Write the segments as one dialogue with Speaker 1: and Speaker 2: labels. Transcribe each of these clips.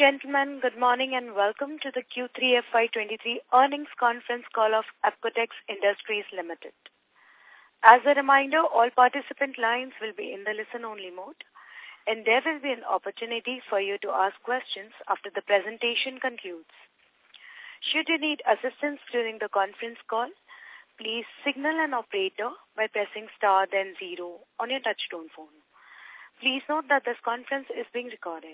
Speaker 1: gentlemen, good morning and welcome to the Q3 FY23 earnings conference call of Apcotex Industries Limited. As a reminder, all participant lines will be in the listen-only mode, and there will be an opportunity for you to ask questions after the presentation concludes. Should you need assistance during the conference call, please signal an operator by pressing star then 0 on your touchtone phone. Please note that this conference is being recorded.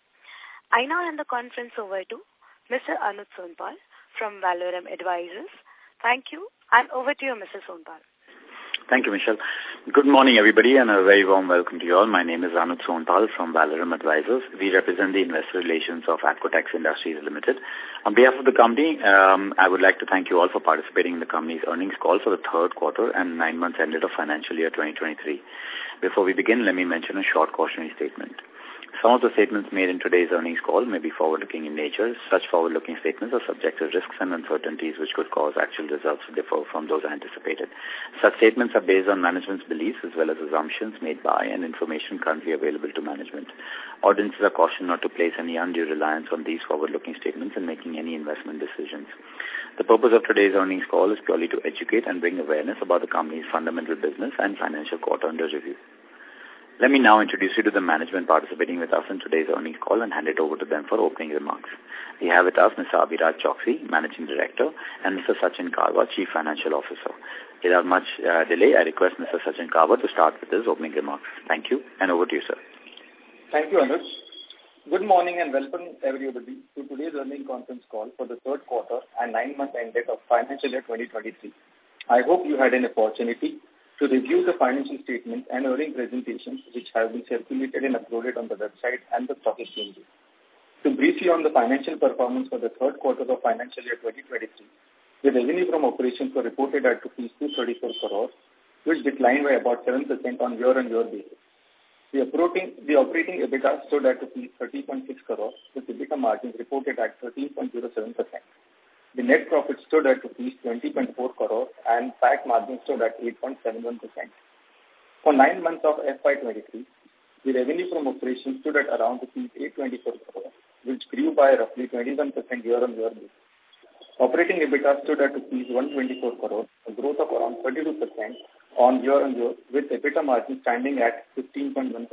Speaker 1: I now hand the conference over to Mr. Anuj Sonpal from Valorem Advisors. Thank you, and over to you, Mr. Sonpal.
Speaker 2: Thank you, Michelle. Good morning, everybody, and a very warm welcome to you all. My name is Anuj Sonpal from Valorem Advisors. We represent the investor relations of Apcotex Industries Limited. On behalf of the company, I would like to thank you all for participating in the company's earnings call for the third quarter and 9 months ended of financial year 2023. Before we begin, let me mention a short cautionary statement. Some of the statements made in today's earnings call may be forward-looking in nature. Such forward-looking statements are subject to risks and uncertainties which could cause actual results to differ from those anticipated. Such statements are based on management's beliefs as well as assumptions made by and information currently available to management. Audiences are cautioned not to place any undue reliance on these forward-looking statements in making any investment decisions. The purpose of today's earnings call is purely to educate and bring awareness about the company's fundamental business and financial quarter under review. Let me now introduce you to the management participating with us in today's earnings call and hand it over to them for opening remarks. We have with us Mr. Abhiraj Choksey, Managing Director, and Mr. Sachin Karwa, Chief Financial Officer. Without much delay, I request Mr. Sachin Karwa to start with his opening remarks. Thank you, and over to you, sir.
Speaker 3: Thank you, Anuj. Good morning and welcome everybody to today's earnings conference call for the third quarter and 9 months ended of financial year 2023. I hope you had an opportunity to review the financial statements and earnings presentations which have been circulated and uploaded on the website and the stock exchanges. To brief you on the financial performance for the third quarter of financial year 2023, the revenue from operations were reported at rupees 234 crores, which declined by about 7% on year-on-year basis. The operating EBITDA stood at rupees 30.6 crores, with EBITDA margins reported at 13.07%. The net profit stood at rupees 20.4 crore and PAT margin stood at 8.71%. For 9 months of FY23, the revenue from operations stood at around rupees 824 crore, which grew by roughly 21% year-on-year basis. Operating EBITDA stood at rupees 124 crore, a growth of around 32% on year-on-year, with EBITDA margin standing at 15.1%.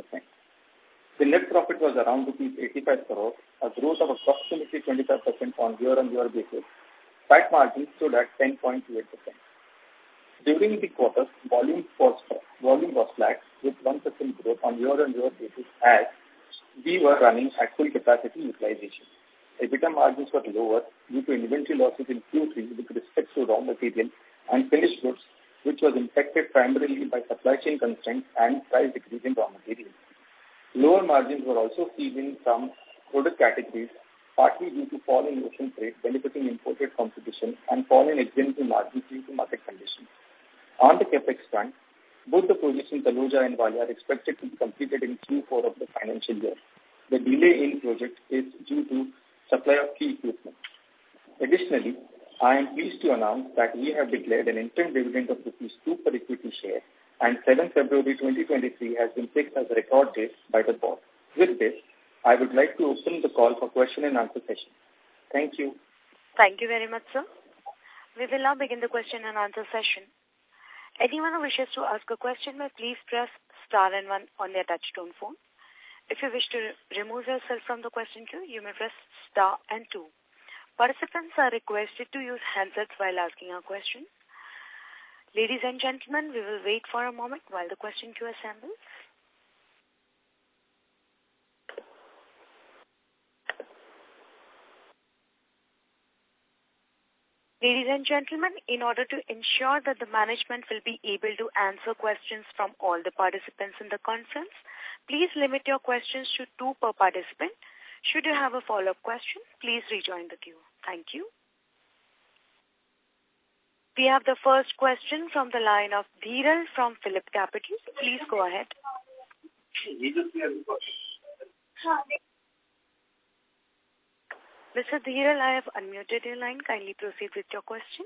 Speaker 3: The net profit was around rupees 85 crore, a growth of approximately 25% on year-on-year basis. PAT margin stood at 10.28%. During the quarter, volume was flat with 1% growth on year-on-year basis as we were running at full capacity utilization. EBITDA margins were lower due to inventory losses in Q3 with respect to raw material and finished goods, which was impacted primarily by supply chain constraints and price decrease in raw materials. Lower margins were also seen in some product categories, partly due to fall in ocean freight benefiting imported competition and fall in external margins due to market conditions. On the capex front, both the projects in Taloja and Valia are expected to be completed in Q4 of the financial year. The delay in project is due to supply of key equipment. Additionally, I am pleased to announce that we have declared an interim dividend of rupees 2 per equity share, and 7 February 2023 has been fixed as a record date by the board. With this, I would like to open the call for question and answer session. Thank you.
Speaker 1: Thank you very much, sir. We will now begin the question and answer session. Anyone who wishes to ask a question may please press star and 1 on their touchtone phone. If you wish to remove yourself from the question queue, you may press star and 2. Participants are requested to use handsets while asking a question. Ladies and gentlemen, we will wait for a moment while the question queue assembles. Ladies and gentlemen, in order to ensure that the management will be able to answer questions from all the participants in the conference, please limit your questions to 2 per participant. Should you have a follow-up question, please rejoin the queue. Thank you. We have the first question from the line of Dhiral from Phillip Capital. Please go ahead. Mr. Dhiral, I have unmuted your line. Kindly proceed with your question.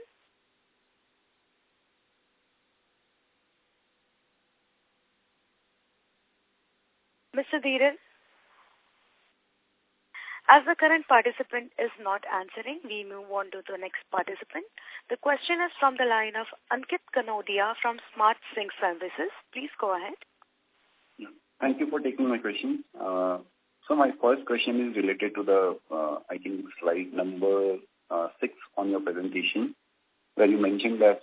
Speaker 1: Mr. Dhiral? As the current participant is not answering, we move on to the next participant. The question is from the line of Ankit Kanodia from Smart Sync Services. Please go ahead.
Speaker 4: Thank you for taking my question. So my first question is related to the, I think, slide number 6 on your presentation, where you mentioned that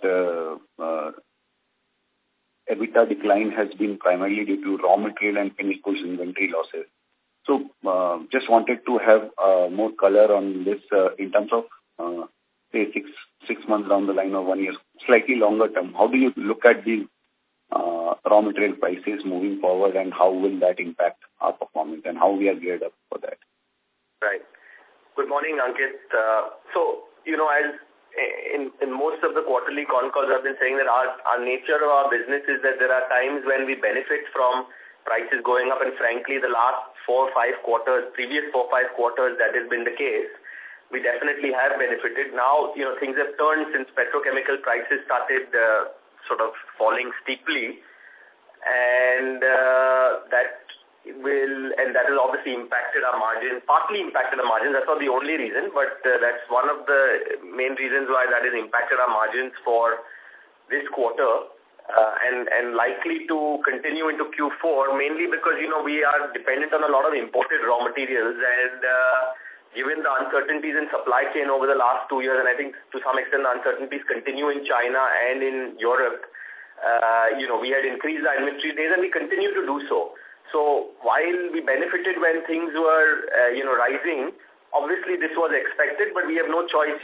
Speaker 4: EBITDA decline has been primarily due to raw material and finished goods inventory losses. So just wanted to have more color on this in terms of, say, six months down the line or 1 year, slightly longer term. How do you look at the raw material prices moving forward, and how will that impact our performance, and how we are geared up for that?
Speaker 5: Right. Good morning, Ankit. So, as in most of the quarterly con calls, I've been saying that our nature of our business is that there are times when we benefit from prices going up, and frankly, the last 4 or 5 quarters, previous 4 or 5 quarters, that has been the case. We definitely have benefited. Now, things have turned since petrochemical prices started sort of falling steeply, and that has obviously impacted our margin, partly impacted our margins. That's not the only reason, but that's one of the main reasons why that has impacted our margins for this quarter, and likely to continue into Q4, mainly because, we are dependent on a lot of imported raw materials, and given the uncertainties in supply chain over the last 2 years, and I think to some extent the uncertainties continue in China and in Europe, we had increased our inventory days, and we continue to do so. So while we benefited when things were, rising, obviously this was expected, but we have no choice.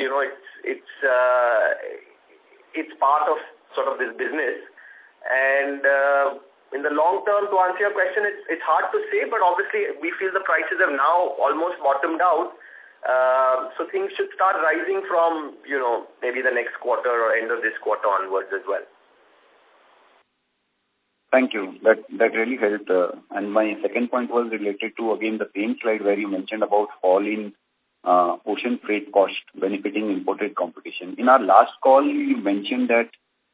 Speaker 5: It's part of sort of this business. And in the long term, to answer your question, it's hard to say, but obviously we feel the prices have now almost bottomed out. So things should start rising from, maybe the next quarter or end of this quarter onwards as well.
Speaker 4: Thank you. That really helped. And my second point was related to, again, the same slide where you mentioned about fall in ocean freight cost benefiting imported competition. In our last call, you mentioned that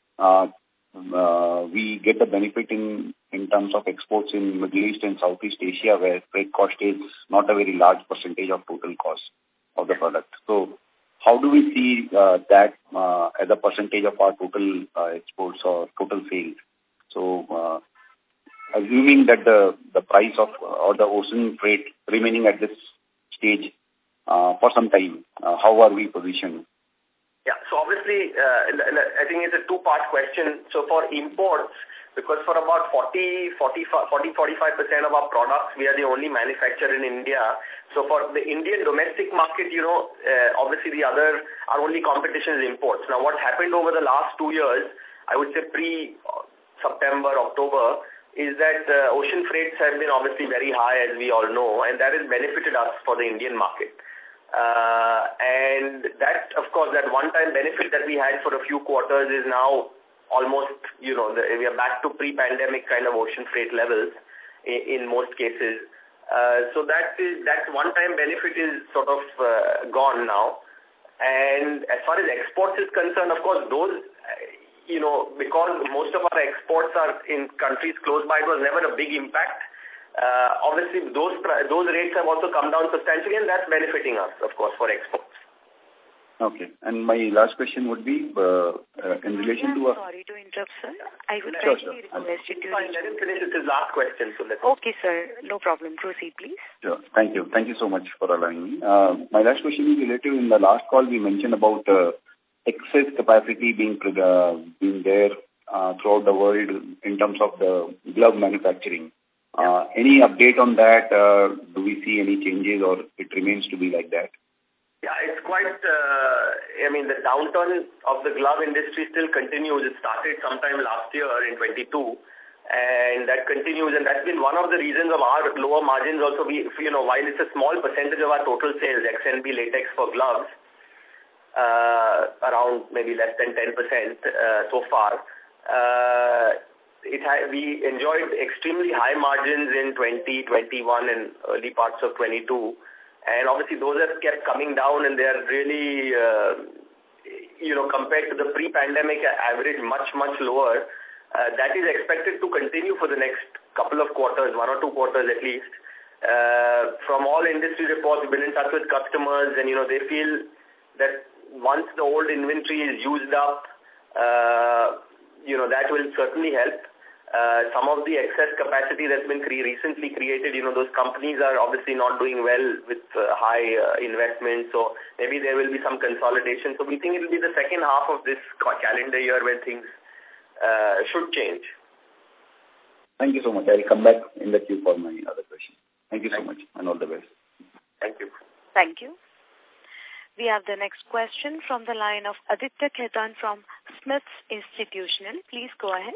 Speaker 4: we get the benefit in terms of exports in Middle East and Southeast Asia, where freight cost is not a very large percentage of total cost of the product. So how do we see that as a percentage of our total exports or total sales? So assuming that the price of or the ocean freight remaining at this stage for some time, how are we positioned?
Speaker 5: Yeah, so obviously, I think it's a two-part question. So for imports, because for about 45% of our products, we are the only manufacturer in India. So for the Indian domestic market, obviously our only competition is imports. Now, what happened over the last 2 years, I would say pre-September, October, is that ocean freights have been obviously very high, as we all know, and that has benefited us for the Indian market. And that, of course, that one-time benefit that we had for a few quarters is now almost, we are back to pre-pandemic kind of ocean freight levels in most cases. So that one-time benefit is sort of gone now. And as far as exports is concerned, of course, those, because most of our exports are in countries close by, it was never a big impact. Obviously, those rates have also come down substantially, and that's benefiting us, of course, for exports.
Speaker 1: Okay. And my last question would be in relation to... Sorry to interrupt, sir. I would kindly request you to...
Speaker 5: Fine, let him finish with his last question. So
Speaker 1: okay, sir. No problem. Proceed, please.
Speaker 4: Sure. Thank you. Thank you so much for allowing me. My last question is related. In the last call, we mentioned about excess capacity being there throughout the world in terms of the glove manufacturing. Any update on that? Do we see any changes, or it remains to be like that?
Speaker 5: Yeah, it's quite, the downturn of the glove industry still continues. It started sometime last year in 22, and that continues, and that's been one of the reasons of our lower margins also. While it's a small percentage of our total sales, XNB latex for gloves, around maybe less than 10% so far, we enjoyed extremely high margins in 2021 and early parts of 22. And obviously those have kept coming down, and they are really, compared to the pre-pandemic average, much, much lower. That is expected to continue for the next couple of quarters, 1 or 2 quarters at least. From all industry reports, we've been in touch with customers, and, they feel that once the old inventory is used up, that will certainly help. Some of the excess capacity that's been recently created, those companies are obviously not doing well with high investment, so maybe there will be some consolidation. So we think it will be the second half of this calendar year when things should change.
Speaker 4: Thank you so much. I'll come back in the queue for my other question. Thank you so much, and all the best.
Speaker 5: Thank you.
Speaker 1: Thank you. We have the next question from the line of Aditya Khetan from Smith's Institutional. Please go ahead.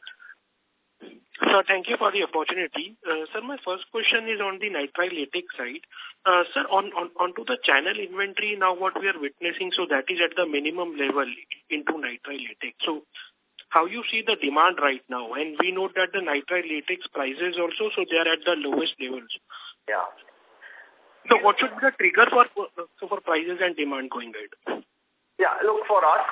Speaker 6: Sir, thank you for the opportunity. Sir, my first question is on the nitrile latex side. Sir, onto the channel inventory now what we are witnessing, so that is at the minimum level into nitrile latex. So how you see the demand right now? And we know that the nitrile latex prices also, so they are at the lowest levels.
Speaker 5: Yeah.
Speaker 6: So what should be the trigger for prices and demand going ahead?
Speaker 5: Yeah, look, for us,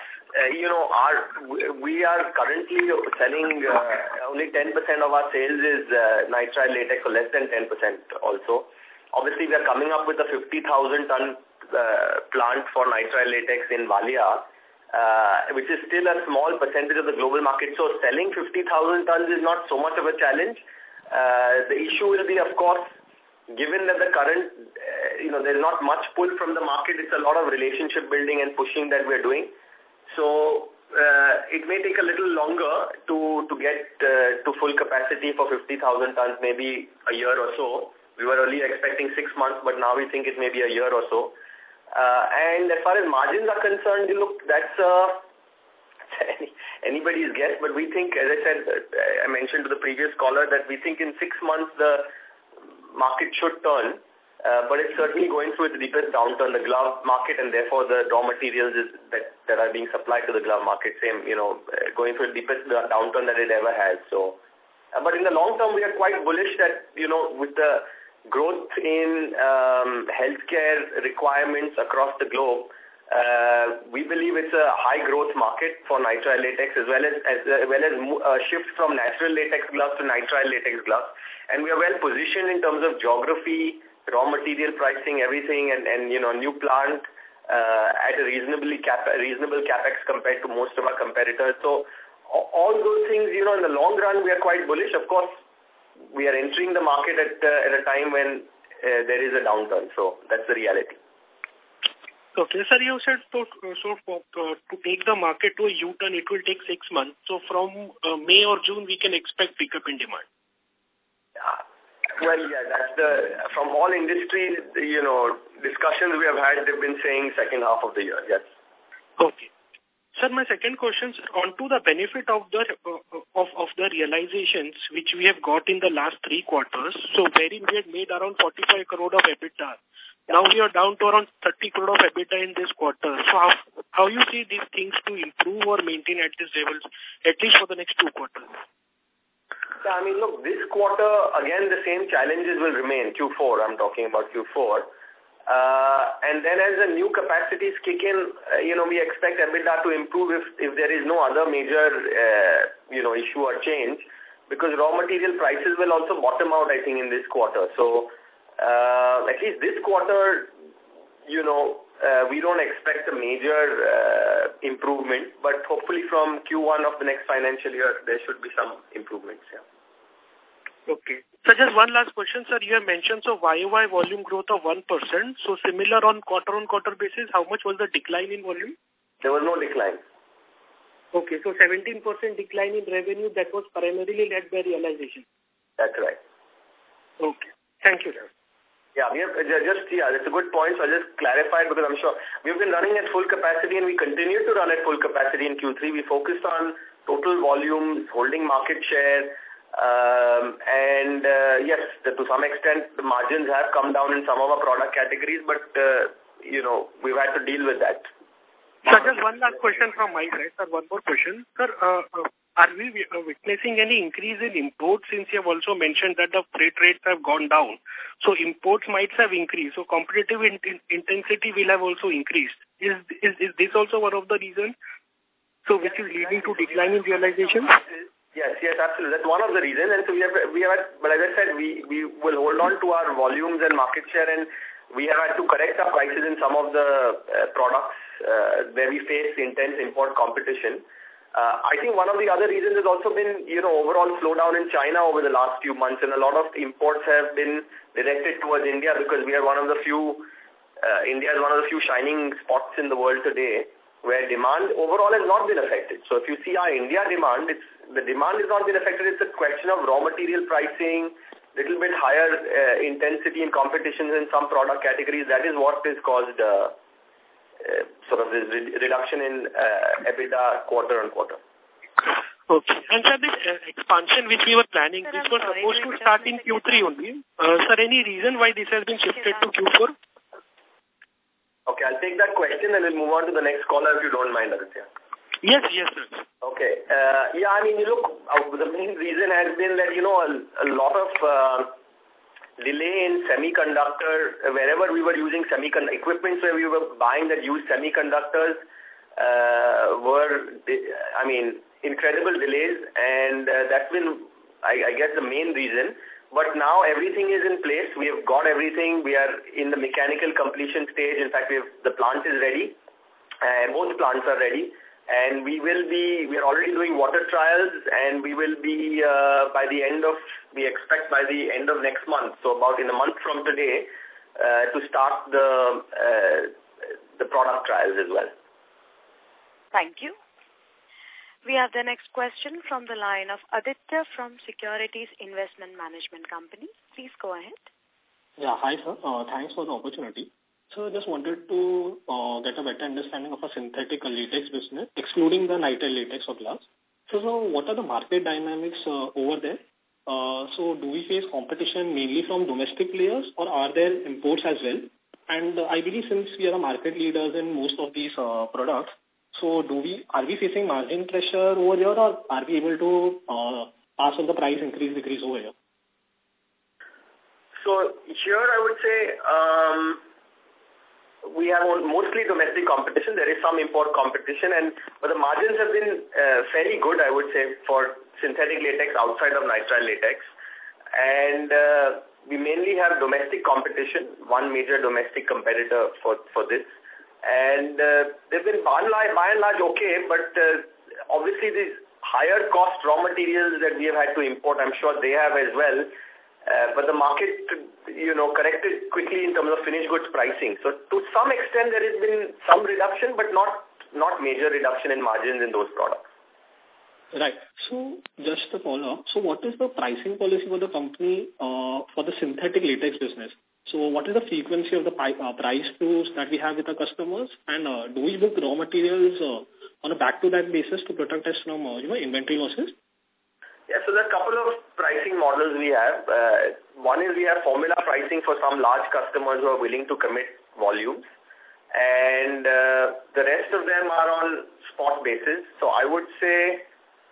Speaker 5: we are currently selling only 10% of our sales is nitrile latex, so less than 10% also. Obviously, we are coming up with a 50,000-ton plant for nitrile latex in Valia, which is still a small percentage of the global market. So selling 50,000 tons is not so much of a challenge. The issue will be, of course, given that the current, there's not much pull from the market, it's a lot of relationship building and pushing that we're doing. So it may take a little longer to get to full capacity for 50,000 tons, maybe a year or so. We were earlier expecting 6 months, but now we think it may be a year or so. And as far as margins are concerned, look, that's anybody's guess, but we think, as I said, I mentioned to the previous caller, that we think in 6 months the market should turn, but it's certainly going through its deepest downturn, the glove market, and therefore the raw materials that are being supplied to the glove market, going through the deepest downturn that it ever has. So, but in the long term, we are quite bullish that, with the growth in healthcare requirements across the globe, we believe it's a high growth market for nitrile latex as well as a shift from natural latex gloves to nitrile latex gloves. And we are well positioned in terms of geography, raw material pricing, everything, and new plant at a reasonable capex compared to most of our competitors. So all those things, in the long run, we are quite bullish. Of course, we are entering the market at a time when there is a downturn. So that's the reality.
Speaker 6: Okay, sir, you said to take the market to a U-turn, it will take 6 months. So from May or June, we can expect pickup in demand.
Speaker 5: Well, yeah, that's from all industry, discussions we have had, they've been saying second half of the year, yes.
Speaker 6: Okay. Sir, my second question is onto the benefit of the realizations which we have got in the last 3 quarters. So wherein we had made around 45 crore of EBITDA. Now we are down to around 30 crore of EBITDA in this quarter. So how you see these things to improve or maintain at these levels, at least for the next 2 quarters?
Speaker 5: Yeah, look, this quarter, again, the same challenges will remain. Q4, I'm talking about Q4. And then as the new capacities kick in, we expect EBITDA to improve if there is no other major, issue or change, because raw material prices will also bottom out, I think, in this quarter. So at least this quarter, we don't expect a major improvement, but hopefully from Q1 of the next financial year, there should be some improvements, yeah.
Speaker 6: Okay. So just one last question, sir. You have mentioned YOY volume growth of 1%. So similar on quarter-on-quarter basis, how much was the decline in volume?
Speaker 5: There was no decline.
Speaker 6: Okay, so 17% decline in revenue, that was primarily led by realization.
Speaker 5: That's right.
Speaker 6: Okay. Thank you, sir.
Speaker 5: Yeah, that's a good point. So I'll just clarify, because I'm sure we've been running at full capacity and we continue to run at full capacity in Q3. We focused on total volumes, holding market share, and yes, to some extent the margins have come down in some of our product categories, but we've had to deal with that.
Speaker 6: Sir, just one last question from my side, sir. One more question, sir. Are we witnessing any increase in imports, since you have also mentioned that the freight rates have gone down? So imports might have increased. So competitive intensity will have also increased. Is this also one of the reasons? So which is leading to decline in realization?
Speaker 5: Yes, absolutely. That's one of the reasons. And so but as I said, we will hold on to our volumes and market share, and we have had to correct our prices in some of the products where we face intense import competition. I think one of the other reasons has also been, overall slowdown in China over the last few months, and a lot of imports have been directed towards India because we are one of the few, India is one of the few shining spots in the world today where demand overall has not been affected. So if you see our India demand, the demand has not been affected. It's a question of raw material pricing, little bit higher intensity in competitions in some product categories. That is what has caused sort of this reduction in EBITDA quarter on quarter.
Speaker 6: Okay. And sir, this expansion which we were planning, this was supposed to start in Q3 only. Sir, any reason why this has been shifted to Q4?
Speaker 5: Okay, I'll take that question and we'll move on to the next caller if you don't mind, Aditya.
Speaker 6: Yes, sir.
Speaker 5: Okay. The main reason has been that, a lot of delay in semiconductor, wherever we were using semiconductor equipment where we were buying that used semiconductors were, incredible delays, and that's been, I guess, the main reason. But now everything is in place. We have got everything. We are in the mechanical completion stage. In fact, the plant is ready. Both plants are ready. And we are already doing water trials, and we will be, we expect by the end of next month, so about in a month from today, to start the product trials as well.
Speaker 1: Thank you. We have the next question from the line of Aditya from Securities Investment Management Company. Please go ahead.
Speaker 7: Yeah, hi sir. Thanks for the opportunity. So I just wanted to get a better understanding of a synthetic latex business, excluding the nitrile latex or glass. So what are the market dynamics over there? So do we face competition mainly from domestic players, or are there imports as well? And I believe since we are a market leaders in most of these products, so are we facing margin pressure over here, or are we able to pass on the price decrease over here?
Speaker 5: So here I would say we have mostly domestic competition. There is some import competition, but the margins have been fairly good, I would say, for synthetic latex outside of nitrile latex. And we mainly have domestic competition, one major domestic competitor for this. And they've been by and large okay, but obviously these higher cost raw materials that we have had to import, I'm sure they have as well. But the market, corrected quickly in terms of finished goods pricing. So to some extent there has been some reduction, but not major reduction in margins in those products.
Speaker 7: Right. So just to follow up, so what is the pricing policy for the company for the synthetic latex business? So what is the frequency of the price tools that we have with our customers? And do we book raw materials on a back-to-back basis to protect us from inventory losses?
Speaker 5: Yeah, so there are a couple of pricing models we have. One is we have formula pricing for some large customers who are willing to commit volumes. And the rest of them are on spot basis. So I would say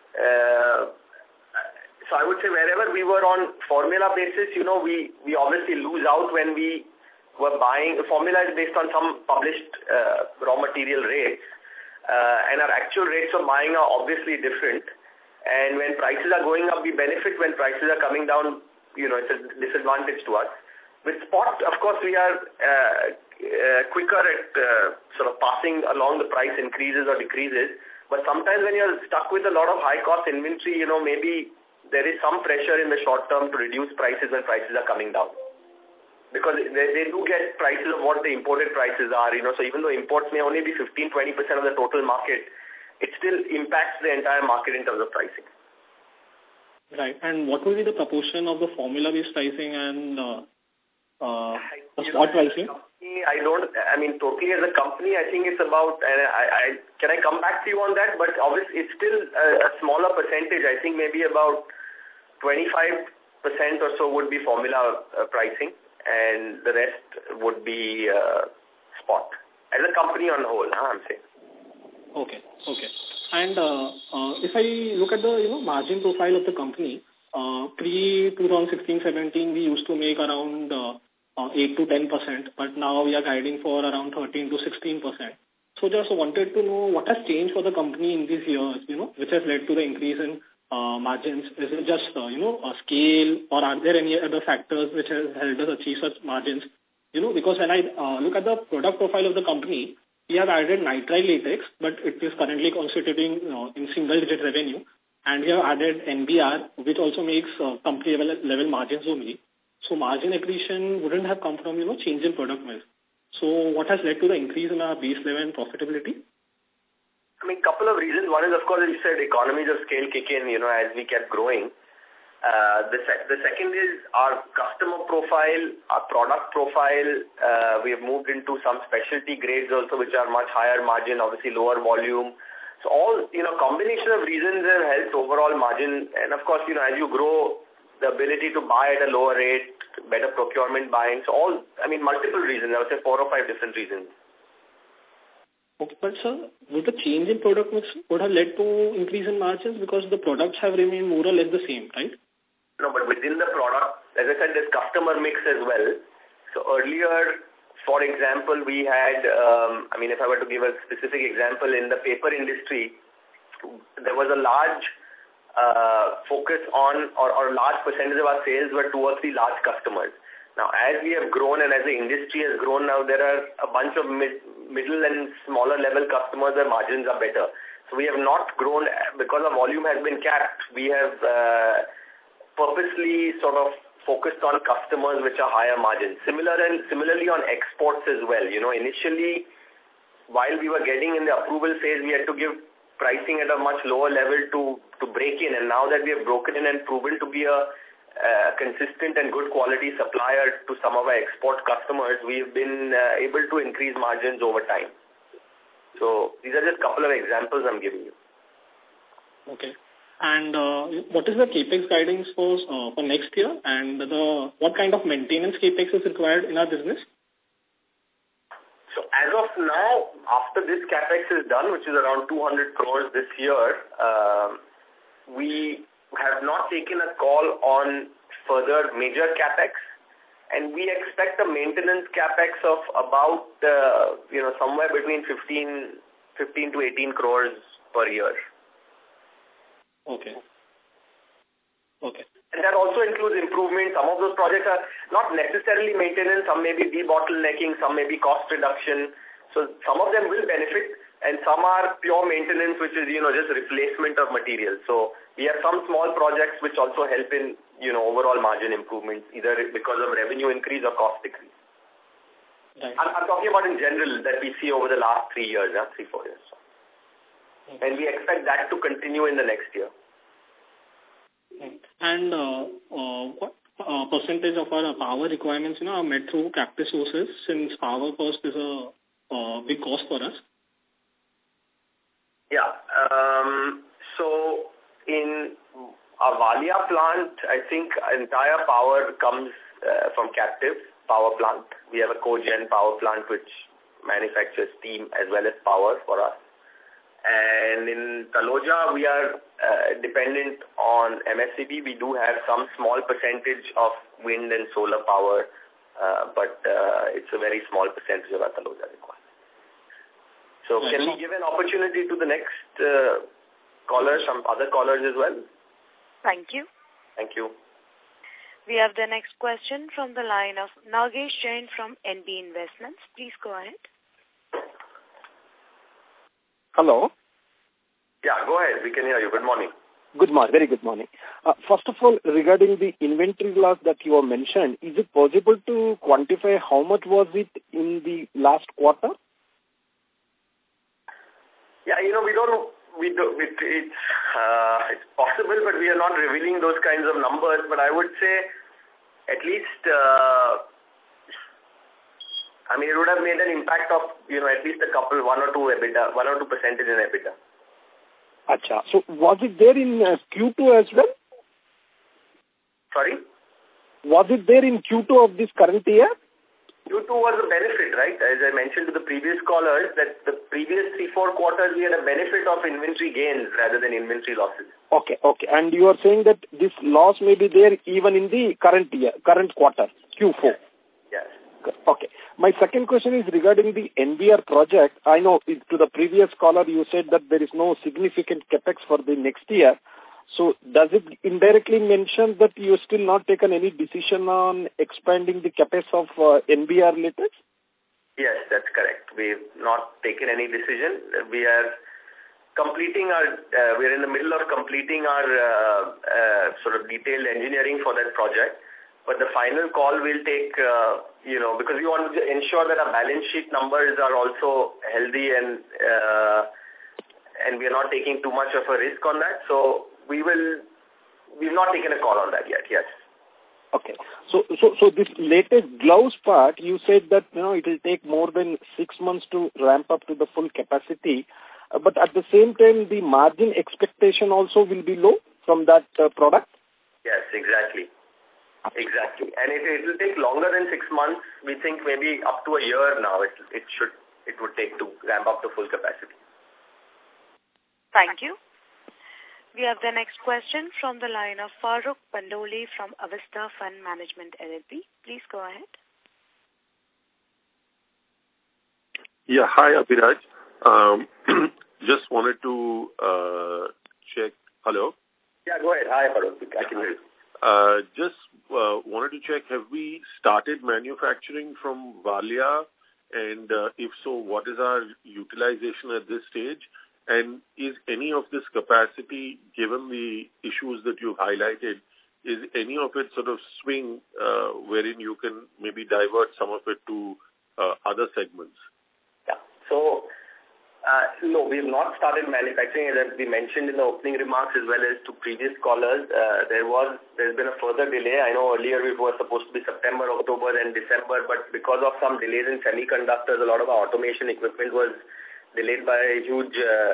Speaker 5: wherever we were on formula basis, we obviously lose out when we were buying. The formula is based on some published raw material rates. And our actual rates of buying are obviously different. And when prices are going up, we benefit. When prices are coming down, it's a disadvantage to us. With spot, of course, we are quicker at sort of passing along the price increases or decreases. But sometimes when you're stuck with a lot of high-cost inventory, maybe there is some pressure in the short term to reduce prices when prices are coming down. Because they do get prices of what the imported prices are, So even though imports may only be 15-20% of the total market, it still impacts the entire market in terms of pricing.
Speaker 7: Right. And what will be the proportion of the formula-based pricing and the spot pricing?
Speaker 5: Totally as a company, I think it's about, can I come back to you on that? But obviously it's still a smaller percentage. I think maybe about 25% or so would be formula pricing, and the rest would be spot. As a company on the whole, I'm saying.
Speaker 7: Okay. And if I look at the margin profile of the company, pre-2016-17, we used to make around 8 to 10%, but now we are guiding for around 13 to 16%. So just wanted to know what has changed for the company in these years, which has led to the increase in margins? Is it just, a scale, or are there any other factors which has helped us achieve such margins? Because when I look at the product profile of the company, we have added nitrile latex, but it is currently constituting in single-digit revenue. And we have added NBR, which also makes company level margins only. So margin accretion wouldn't have come from, change in product mix. So what has led to the increase in our base level and profitability?
Speaker 5: I mean, couple of reasons. One is, of course, as you said, economies of scale kick in, as we kept growing. The second is our customer profile, our product profile. We have moved into some specialty grades also, which are much higher margin, obviously lower volume. So all, combination of reasons have helped overall margin. And of course, as you grow, the ability to buy at a lower rate, better procurement buying. So all, multiple reasons. I would say 4 or 5 different reasons.
Speaker 7: Okay, but sir, would the change in product mix would have led to increase in margins because the products have remained more or less the same, right?
Speaker 5: No, but within the product, as I said, there's customer mix as well. So earlier, for example, we had, if I were to give a specific example, in the paper industry, there was a large focus on, or a large percentage of our sales were 2 or 3 large customers. Now, as we have grown and as the industry has grown, now there are a bunch of middle and smaller level customers where margins are better. So we have not grown because our volume has been capped. We have purposely sort of focused on customers which are higher margins. Similarly on exports as well. Initially, while we were getting in the approval phase, we had to give pricing at a much lower level to break in. And now that we have broken in and proven to be a consistent and good quality supplier to some of our export customers, we've been able to increase margins over time. So these are just a couple of examples I'm giving you.
Speaker 7: Okay. And what is the capex guidance for next year? And what kind of maintenance capex is required in our business?
Speaker 5: So as of now, after this capex is done, which is around 200 crores this year, we have not taken a call on further major capex, and we expect a maintenance capex of about somewhere between 15 to 18 crores per year.
Speaker 7: Okay.
Speaker 5: And that also includes improvement. Some of those projects are not necessarily maintenance. Some may be debottlenecking, some may be cost reduction. So some of them will benefit, and some are pure maintenance, which is, just replacement of material. So we have some small projects which also help in, overall margin improvement, either because of revenue increase or cost decrease.
Speaker 7: Right.
Speaker 5: I'm talking about in general that we see over the last 3 years, 3-4 years. Okay. And we expect that to continue in the next year.
Speaker 7: And what percentage of our power requirements, are met through captive sources, since power cost is a big cost for us?
Speaker 5: Yeah. So in our Valia plant, I think entire power comes from captive power plant. We have a cogen power plant which manufactures steam as well as power for us. And in Taloja, we are dependent on MSCB. We do have some small percentage of wind and solar power, but it's a very small percentage of our Taloja requirement. So can we give an opportunity to the next callers, some other callers as well?
Speaker 1: Thank you.
Speaker 5: Thank you.
Speaker 1: We have the next question from the line of Nagesh Jain from NB Investments. Please go ahead.
Speaker 8: Hello.
Speaker 5: Yeah, go ahead. We can hear you. Good morning.
Speaker 8: Good morning. Very good morning. First of all, regarding the inventory loss that you have mentioned, is it possible to quantify how much was it in the last quarter?
Speaker 5: Yeah, it's possible, but we are not revealing those kinds of numbers. But I would say at least, it would have made an impact of, at least a couple, 1 or 2 EBITDA, 1 or 2% in EBITDA.
Speaker 8: Acha. So was it there in Q2 as well?
Speaker 5: Sorry?
Speaker 8: Was it there in Q2 of this current year?
Speaker 5: Q2 was a benefit, right? As I mentioned to the previous callers, that the previous 3-4 quarters we had a benefit of inventory gains rather than inventory losses.
Speaker 8: Okay. And you are saying that this loss may be there even in the current quarter, Q4?
Speaker 5: Yes.
Speaker 8: Okay. My second question is regarding the NBR project. I know to the previous caller you said that there is no significant capex for the next year. So does it indirectly mention that you have still not taken any decision on expanding the capacity of NBR latex?
Speaker 5: Yes, that's correct. We've not taken any decision. We are completing we're in the middle of completing our sort of detailed engineering for that project. But the final call will take, because we want to ensure that our balance sheet numbers are also healthy and we are not taking too much of a risk on that. So we've not taken a call on that yet, yes.
Speaker 8: Okay. So this latest gloves part, you said that, it will take more than 6 months to ramp up to the full capacity. But at the same time, the margin expectation also will be low from that product?
Speaker 5: Yes, exactly. Exactly. And it will take longer than 6 months. We think maybe up to a year now it would take to ramp up to full capacity.
Speaker 1: Thank you. We have the next question from the line of Farokh Pandole from Avista Fund Management LLP. Please go ahead.
Speaker 9: Yeah, hi Abhiraj. Just wanted to check. Hello?
Speaker 5: Yeah, go ahead. Hi Farokh. I can hear you.
Speaker 9: Just wanted to check, have we started manufacturing from Valia? And if so, what is our utilization at this stage? And is any of this capacity, given the issues that you've highlighted, is any of it sort of swing wherein you can maybe divert some of it to other segments?
Speaker 5: Yeah. So, no, we have not started manufacturing. As we mentioned in the opening remarks as well as to previous callers, there's been a further delay. I know earlier it was supposed to be September, October and December, but because of some delays in semiconductors, a lot of our automation equipment was delayed by a huge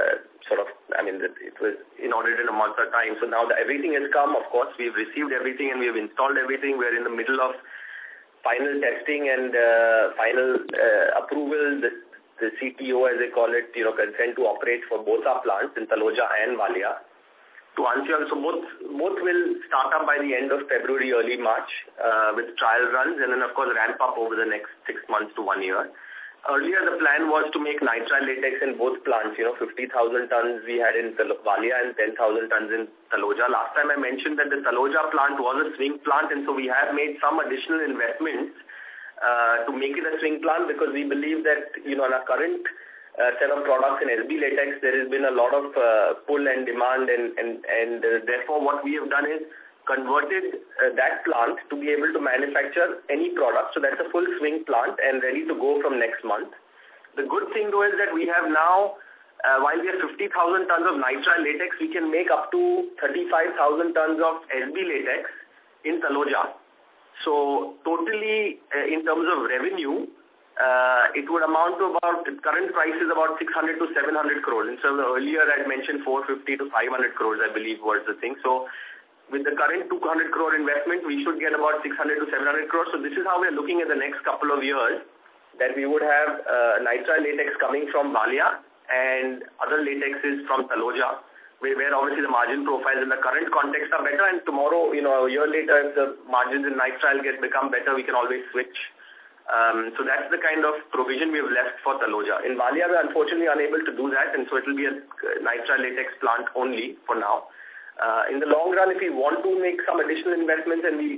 Speaker 5: it was inaudit in a month's time. So now everything has come. Of course, we've received everything and we've installed everything. We're in the middle of final testing and final approval, the CTO, as they call it, consent to operate for both our plants in Taloja and Valia. To answer you, so both will start up by the end of February, early March, with trial runs and then, of course, ramp up over the next 6 months to 1 year. Earlier, the plan was to make nitrile latex in both plants, 50,000 tons we had in Valia and 10,000 tons in Taloja. Last time I mentioned that the Taloja plant was a swing plant, and so we have made some additional investments to make it a swing plant because we believe that, in our current set of products in SB latex, there has been a lot of pull and demand and therefore what we have done is converted that plant to be able to manufacture any product. So that's a full swing plant and ready to go from next month. The good thing though is that we have now, while we have 50,000 tons of nitrile latex, we can make up to 35,000 tons of SB latex in Taloja. So totally in terms of revenue, it would amount to about, current price is about 600 to 700 crores. Instead of earlier I mentioned 450 to 500 crores, I believe was the thing. So with the current 200 crore investment, we should get about 600 to 700 crores. So this is how we're looking at the next couple of years, that we would have nitrile latex coming from Valia and other latexes from Taloja, where obviously the margin profiles in the current context are better. And tomorrow, a year later, if the margins in nitrile become better, we can always switch. So that's the kind of provision we have left for Taloja. In Valia, we're unfortunately unable to do that, and so it will be a nitrile latex plant only for now. In the long run, if we want to make some additional investments and we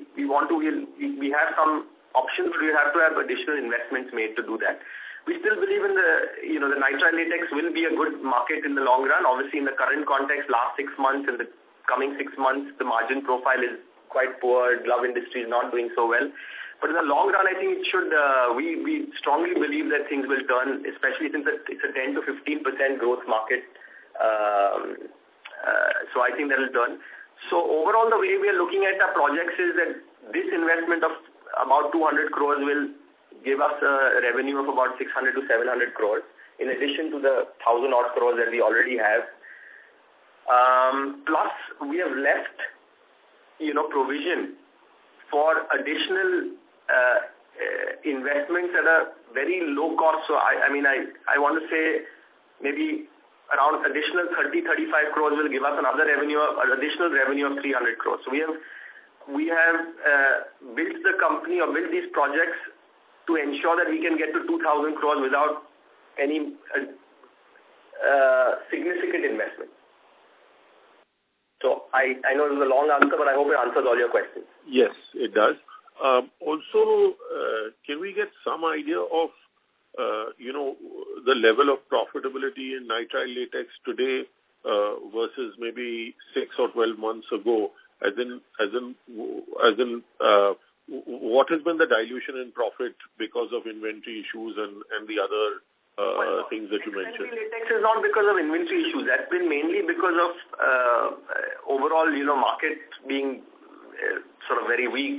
Speaker 5: have some options, but we have to have additional investments made to do that. We still believe in the nitrile latex will be a good market in the long run. Obviously, in the current context, last 6 months and the coming 6 months, the margin profile is quite poor. Glove industry is not doing so well. But in the long run, I think it should, we strongly believe that things will turn, especially since it's a 10 to 15% growth market. So I think that will turn. So overall, the way we are looking at our projects is that this investment of about 200 crores will give us a revenue of about 600 to 700 crores, in addition to the 1,000 odd crores that we already have. Plus, we have left, provision for additional investments at a very low cost. So I want to say maybe around additional 30-35 crores will give us an additional revenue of 300 crores. So we have built the company or built these projects to ensure that we can get to 2,000 crores without any significant investment. So I know it was a long answer, but I hope it answers all your questions.
Speaker 9: Yes, it does. Also, can we get some idea of, the level of profitability in nitrile latex today versus maybe 6 or 12 months ago? As in, what has been the dilution in profit because of inventory issues and the other things that you mentioned?
Speaker 5: Latex is not because of inventory issues. That's been mainly because of overall, market being sort of very weak.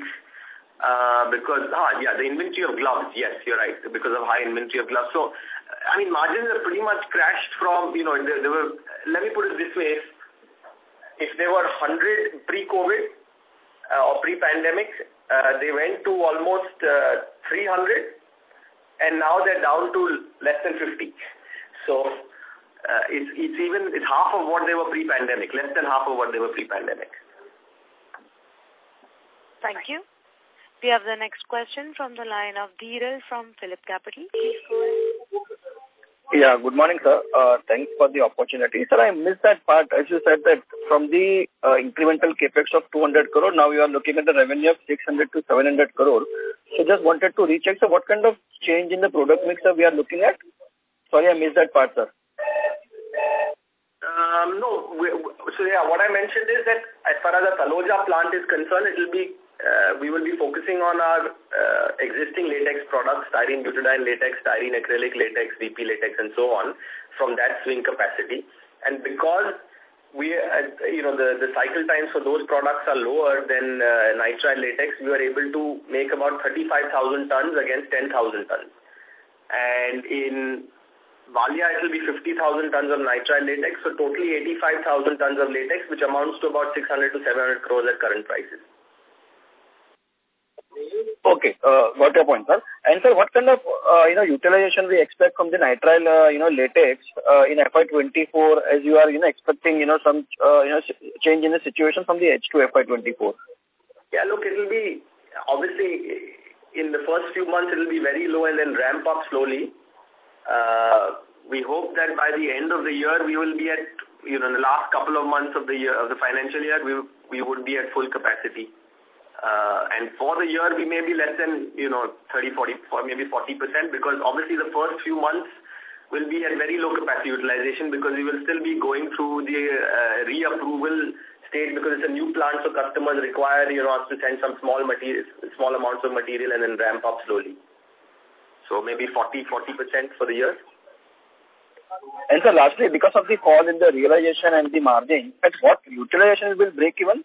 Speaker 5: The inventory of gloves, yes, you're right, because of high inventory of gloves. So, margins are pretty much crashed from, they were, let me put it this way, if they were 100 pre-COVID or pre-pandemic, they went to almost 300, and now they're down to less than 50. So, it's half of what they were pre-pandemic, less than half of what they were pre-pandemic.
Speaker 1: Thank you. We have the next question from the line of Dhiral from Phillip Capital. Please go ahead.
Speaker 10: Yeah, good morning, sir. Thanks for the opportunity. Sir, I missed that part. As you said that from the incremental capex of 200 crore, now you are looking at the revenue of 600 to 700 crore. So just wanted to recheck, so what kind of change in the product mix we are looking at? Sorry, I missed that part, sir.
Speaker 5: No. What I mentioned is that as far as the Taloja plant is concerned, it will be we will be focusing on our existing latex products, styrene butadiene latex, styrene acrylic latex, VP latex, and so on, from that swing capacity. And because we, the cycle times for those products are lower than nitrile latex, we were able to make about 35,000 tons against 10,000 tons. And in Valia, it will be 50,000 tons of nitrile latex, so totally 85,000 tons of latex, which amounts to about 600 to 700 crores at current prices.
Speaker 10: Okay, got your point, sir. And sir, what kind of utilization we expect from the nitrile latex in FY24, as you are expecting some change in the situation from the H2 FY24?
Speaker 5: Yeah, look, it will be obviously in the first few months it will be very low and then ramp up slowly. We hope that by the end of the year we will be at in the last couple of months of the year of the financial year we would be at full capacity. And for the year, we may be less than, 30, 40, maybe 40%, because obviously the first few months will be at very low capacity utilization, because we will still be going through the reapproval stage, because it's a new plant, so customers require, us to send some small amounts of material and then ramp up slowly. So maybe 40% for the year.
Speaker 10: And so lastly, because of the fall in the realization and the margin, at what utilization will break even?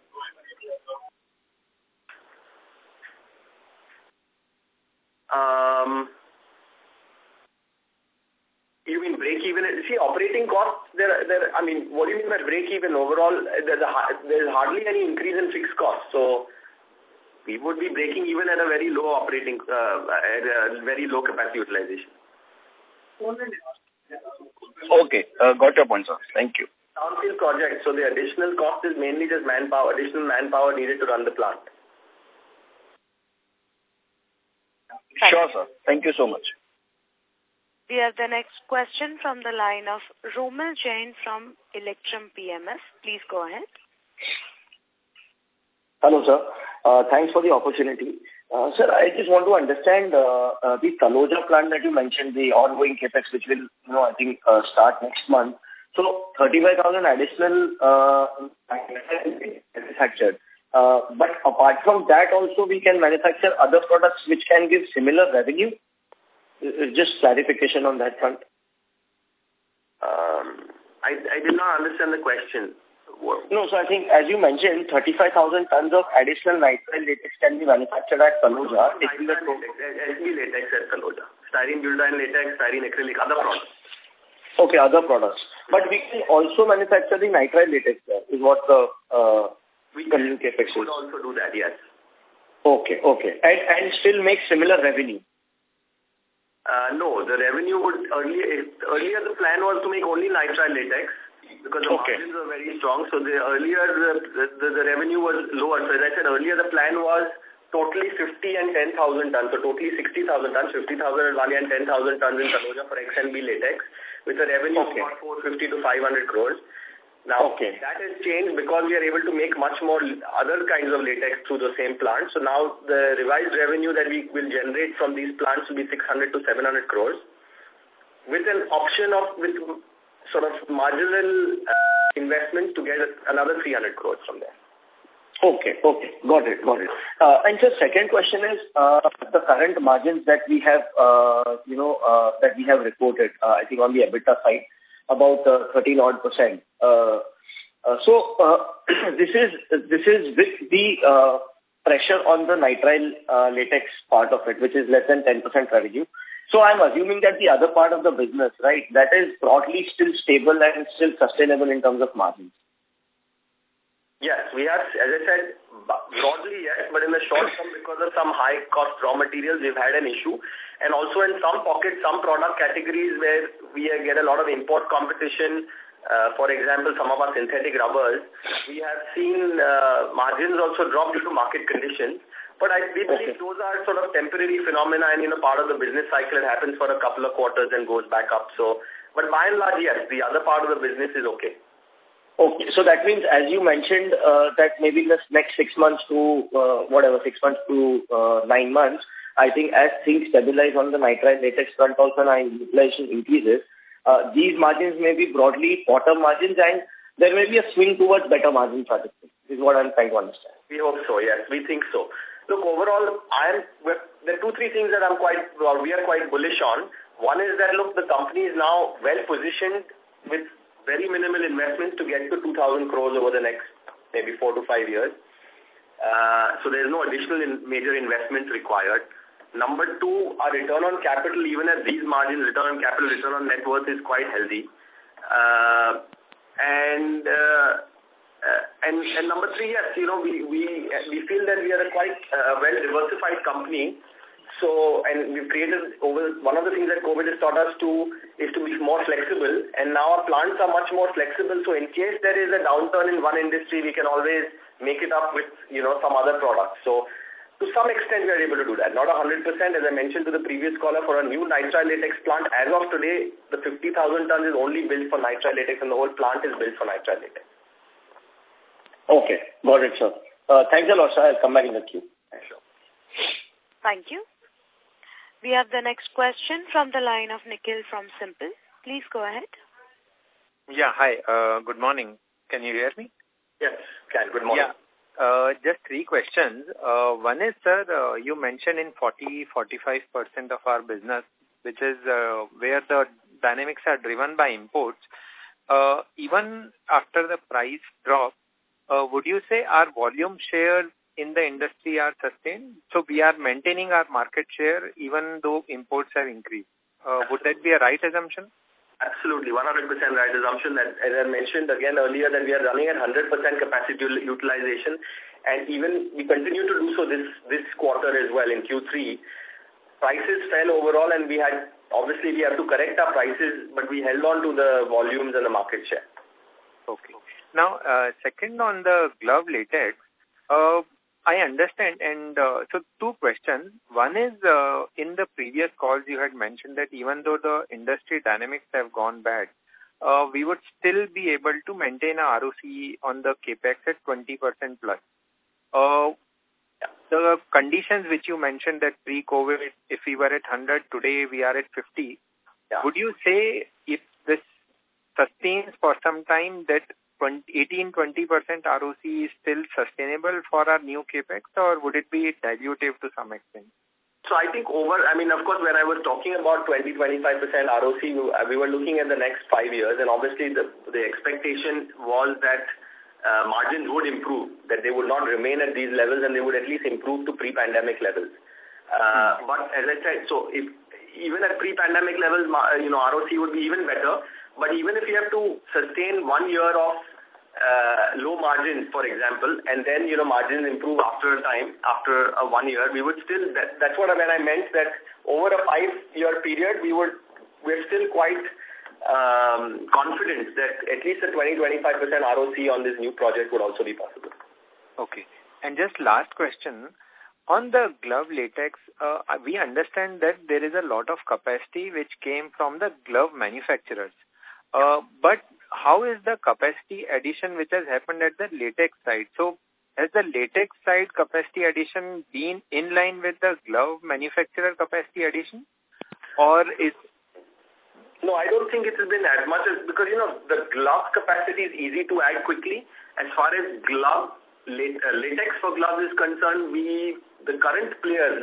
Speaker 5: You mean break even? See, operating costs, what do you mean by break even? Overall, there's hardly any increase in fixed costs. So we would be breaking even at a very low at a very low capacity utilization.
Speaker 10: Okay, got your point, sir. Thank you.
Speaker 5: Brownfield project, so the additional cost is mainly just additional manpower needed to run the plant.
Speaker 10: Sure, sir. Thank you so much.
Speaker 1: We have the next question from the line of Romil Jain from Electrum PMS. Please go ahead.
Speaker 11: Hello, sir. Thanks for the opportunity. Sir, I just want to understand the Taloja plant that you mentioned, the ongoing capex, which will, I think, start next month. So 35,000 additional manufactured. But apart from that, also we can manufacture other products which can give similar revenue. Just clarification on that front.
Speaker 5: I did not understand the question.
Speaker 11: No, so I think, as you mentioned, 35,000 tons of additional nitrile latex can be manufactured at Taloja.
Speaker 5: SB latex at Taloja. Styrene butadiene latex, styrene acrylic, other products.
Speaker 11: Okay, other products. But we can also manufacture the nitrile latex there, is what the new capex is.
Speaker 5: We could also do that, yes.
Speaker 11: Okay. And still make similar revenue?
Speaker 5: No, the revenue would earlier the plan was to make only nitrile latex, because the margins were very strong. So the revenue was lower. So as I said earlier, the plan was totally 50 and 10,000 tons. So totally 60,000 tons, 50,000 in Valia and 10,000 tons in Taloja for XNB latex, with a revenue of about 450 to 500 crores. Now, that has changed because we are able to make much more other kinds of latex through the same plant. So now the revised revenue that we will generate from these plants will be 600 to 700 crores with an option of with sort of marginal investment to get another 300 crores from there.
Speaker 11: Okay. Got it. And just second question is, the current margins that we have, that we have reported, I think on the EBITDA side, about 13-odd%. This is with the pressure on the nitrile latex part of it, which is less than 10% revenue. So I'm assuming that the other part of the business, right, that is broadly still stable and still sustainable in terms of margins.
Speaker 5: Yes, we have, as I said, broadly yes, but in the short term, because of some high-cost raw materials, we've had an issue. And also in some pockets, some product categories where we get a lot of import competition, for example, some of our synthetic rubbers, we have seen margins also drop due to market conditions. But we believe those are sort of temporary phenomena and, part of the business cycle. It happens for a couple of quarters and goes back up. So, but by and large, yes, the other part of the business is okay.
Speaker 11: Okay, so that means, as you mentioned, that maybe in the next 6 months to 9 months, I think as things stabilize on the nitrile latex front also and utilization increases, these margins may be broadly bottom margins and there may be a swing towards better margin trajectory, is what I'm trying to understand.
Speaker 5: We hope so, yes, we think so. Look, overall, there are 2-3 things that we are quite bullish on. One is that, look, the company is now well positioned with very minimal investments to get to 2,000 crores over the next maybe 4 to 5 years. So there's no additional major investments required. Number 2, our return on capital, even at these margins, return on capital, return on net worth is quite healthy. And number 3, yes, we feel that we are a quite well-diversified company. So, and we've created one of the things that COVID has taught us is to be more flexible. And now our plants are much more flexible. So in case there is a downturn in one industry, we can always make it up with, some other products. So to some extent, we are able to do that. Not 100%, as I mentioned to the previous caller, for a new nitrile latex plant. As of today, the 50,000 tons is only built for nitrile latex and the whole plant is built for nitrile latex.
Speaker 11: Okay, got it, sir. Thanks a lot, sir. I'll come back in the queue.
Speaker 5: Sure.
Speaker 1: Thank you. We have the next question from the line of Nikhil from Simple. Please go ahead.
Speaker 12: Yeah, hi. Good morning. Can you hear me?
Speaker 5: Yes, can. Good morning.
Speaker 12: Yeah. Just 3 questions. One is, sir, you mentioned in 40-45% of our business, which is where the dynamics are driven by imports. Even after the price drop, would you say our volume share in the industry are sustained? So we are maintaining our market share even though imports have increased. Would that be a right assumption?
Speaker 5: Absolutely, 100% right assumption. That, as I mentioned again earlier, that we are running at 100% capacity utilization, and even we continue to do so this quarter as well in Q3. Prices fell overall, and we have to correct our prices, but we held on to the volumes and the market share.
Speaker 12: Okay. Now, second on the glove latex, I understand, and so 2 questions. One is, in the previous calls you had mentioned that even though the industry dynamics have gone bad, we would still be able to maintain a ROC on the capex at 20% plus. The conditions which you mentioned that pre-COVID, if we were at 100, today we are at 50. Yeah. Would you say if this sustains for some time that 18-20% ROC is still sustainable for our new capex, or would it be dilutive to some extent?
Speaker 5: So I think of course, when I was talking about 20-25% ROC, we were looking at the next 5 years, and obviously the expectation was that margins would improve, that they would not remain at these levels and they would at least improve to pre-pandemic levels. But as I said, so if even at pre-pandemic levels, ROC would be even better. But even if you have to sustain 1 year of low margins, for example, and then, margins improve after a time, after 1 year, we would still, that's what I meant, that over a 5-year period, we're still quite confident that at least a 20-25% ROC on this new project would also be possible.
Speaker 12: Okay. And just last question. On the glove latex, we understand that there is a lot of capacity which came from the glove manufacturers. But how is the capacity addition which has happened at the latex side? So has the latex side capacity addition been in line with the glove manufacturer capacity addition? Or is...
Speaker 5: No, I don't think it has been as much as, because, the glove capacity is easy to add quickly. As far as latex for gloves is concerned, the current players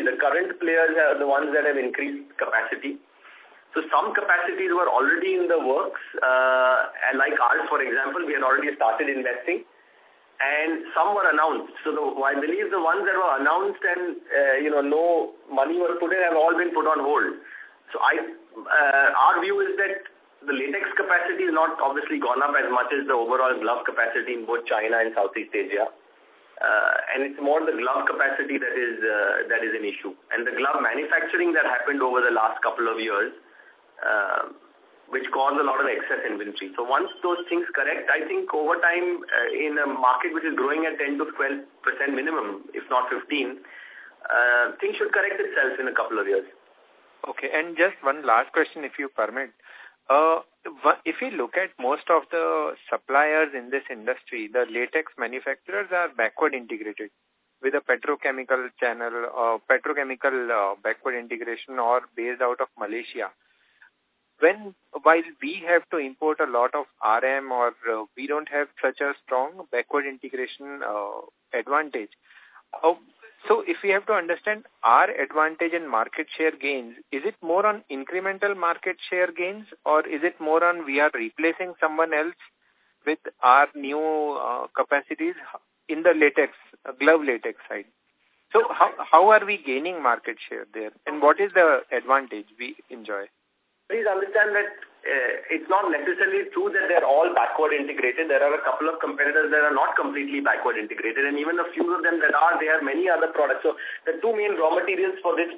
Speaker 5: are the ones that have increased capacity. So some capacities were already in the works, and like ours, for example, we had already started investing, and some were announced. So I believe the ones that were announced and, no money was put in have all been put on hold. So our view is that the latex capacity is not obviously gone up as much as the overall glove capacity in both China and Southeast Asia. And it's more the glove capacity that is an issue. And the glove manufacturing that happened over the last couple of years, which caused a lot of excess inventory. So once those things correct, I think over time, in a market which is growing at 10 to 12% minimum, if not 15, things should correct itself in a couple of years.
Speaker 12: Okay, and just one last question, if you permit. If you look at most of the suppliers in this industry, the latex manufacturers are backward integrated with a petrochemical channel or petrochemical backward integration or based out of Malaysia. While we have to import a lot of RM or we don't have such a strong backward integration advantage. So if we have to understand our advantage in market share gains, is it more on incremental market share gains or is it more on we are replacing someone else with our new capacities in the latex, glove latex side? So how are we gaining market share there and what is the advantage we enjoy?
Speaker 5: Please understand that it's not necessarily true that they're all backward integrated. There are a couple of competitors that are not completely backward integrated, and even a few of them that are, they have many other products. So the two main raw materials for this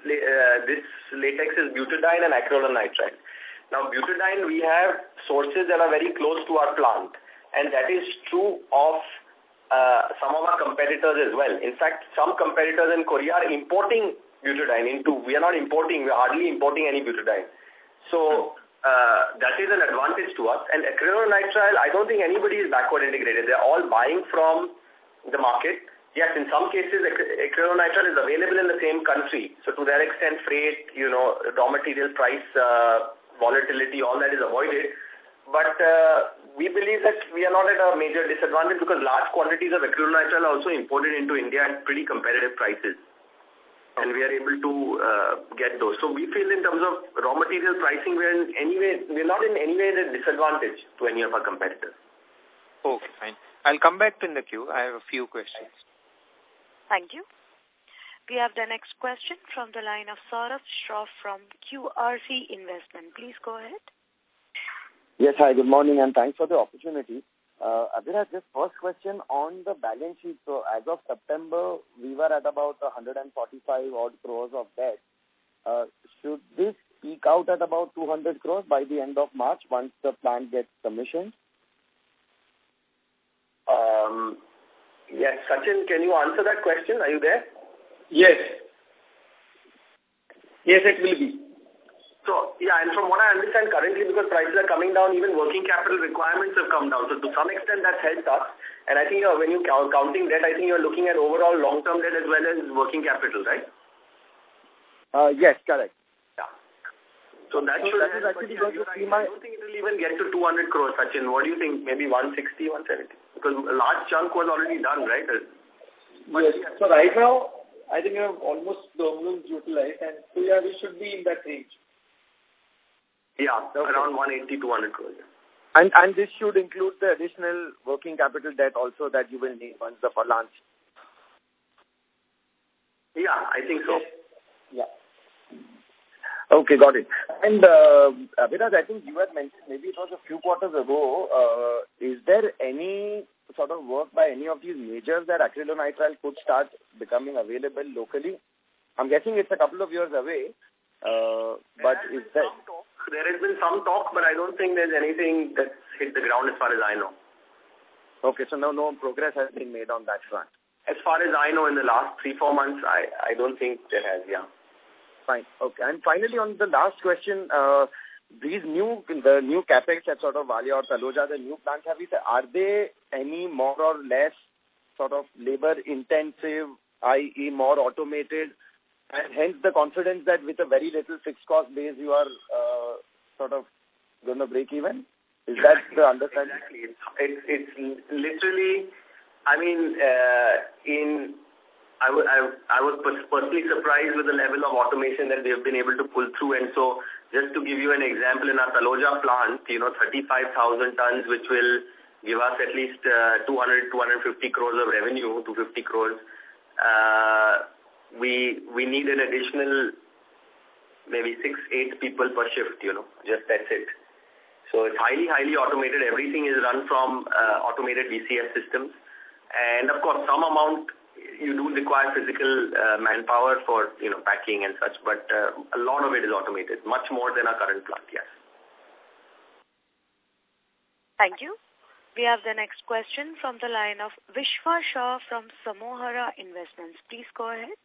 Speaker 5: latex is butadiene and acrylonitrile. Now butadiene, we have sources that are very close to our plant, and that is true of some of our competitors as well. In fact, some competitors in Korea are importing butadiene we are not importing, we are hardly importing any butadiene. So that is an advantage to us. And acrylonitrile, I don't think anybody is backward integrated. They're all buying from the market. Yes, in some cases, acrylonitrile is available in the same country. So to that extent, freight, raw material price volatility, all that is avoided. But we believe that we are not at a major disadvantage because large quantities of acrylonitrile are also imported into India at pretty competitive prices. And we are able to get those. So we feel in terms of raw material pricing, we're not in any way at a disadvantage to any of our competitors.
Speaker 12: Okay, fine. I'll come back in the queue. I have a few questions.
Speaker 1: Thank you. We have the next question from the line of Saurabh Shroff from QRC Investment. Please go ahead.
Speaker 13: Yes, hi, good morning and thanks for the opportunity. Abhiraj, just first question on the balance sheet. So as of September, we were at about 145 odd crores of debt. Should this peak out at about 200 crores by the end of March once the plant gets commissioned?
Speaker 5: Yes, Sachin, can you answer that question? Are you there?
Speaker 3: Yes. Yes, it will be.
Speaker 5: So, yeah, and from what I understand currently, because prices are coming down, even working capital requirements have come down. So to some extent, that's helped us. And I think when you're counting debt, I think you're looking at overall long-term debt as well as working capital, right?
Speaker 13: Yes, correct.
Speaker 5: Yeah. So that should help. I don't think it will even get to 200 crores, Sachin. What do you think? Maybe 160, 170? Because a large chunk was already done, right?
Speaker 3: Yes. So right now, I think we have almost the balloons utilized. And so, yeah, we should be in that range.
Speaker 5: Yeah, okay. Around 180, 200 crores.
Speaker 13: And this should include the additional working capital debt also that you will need once the launch.
Speaker 5: Yeah, I think so.
Speaker 13: Yeah. Okay, got it. And Abhiraj, I think you had mentioned, maybe it was a few quarters ago, is there any sort of work by any of these majors that acrylonitrile could start becoming available locally? I'm guessing it's a couple of years away, but is that...
Speaker 5: There has been some talk, but I don't think there's anything that's hit the ground as far as I know.
Speaker 13: Okay, so no progress has been made on that front.
Speaker 5: As far as I know, in the last 3-4 months, I don't think there has, yeah.
Speaker 13: Fine, okay. And finally, on the last question, the new capex at sort of Valia or Taloja, the new plants, are they any more or less sort of labor intensive, i.e. more automated, and hence the confidence that with a very little fixed cost base you are sort of going to break even? Is that the understanding?
Speaker 5: Exactly. It's literally, I mean, I was personally surprised with the level of automation that they have been able to pull through. And so just to give you an example, in our Taloja plant, 35,000 tons, which will give us at least 250 crores of revenue, 250 crores. We need an additional maybe 6-8 people per shift, just that's it. So it's highly automated. Everything is run from automated DCS systems. And of course, some amount you do require physical manpower for, packing and such, but a lot of it is automated, much more than our current plant, yes.
Speaker 1: Thank you. We have the next question from the line of Vishwa Shah from Samohara Investments. Please go ahead.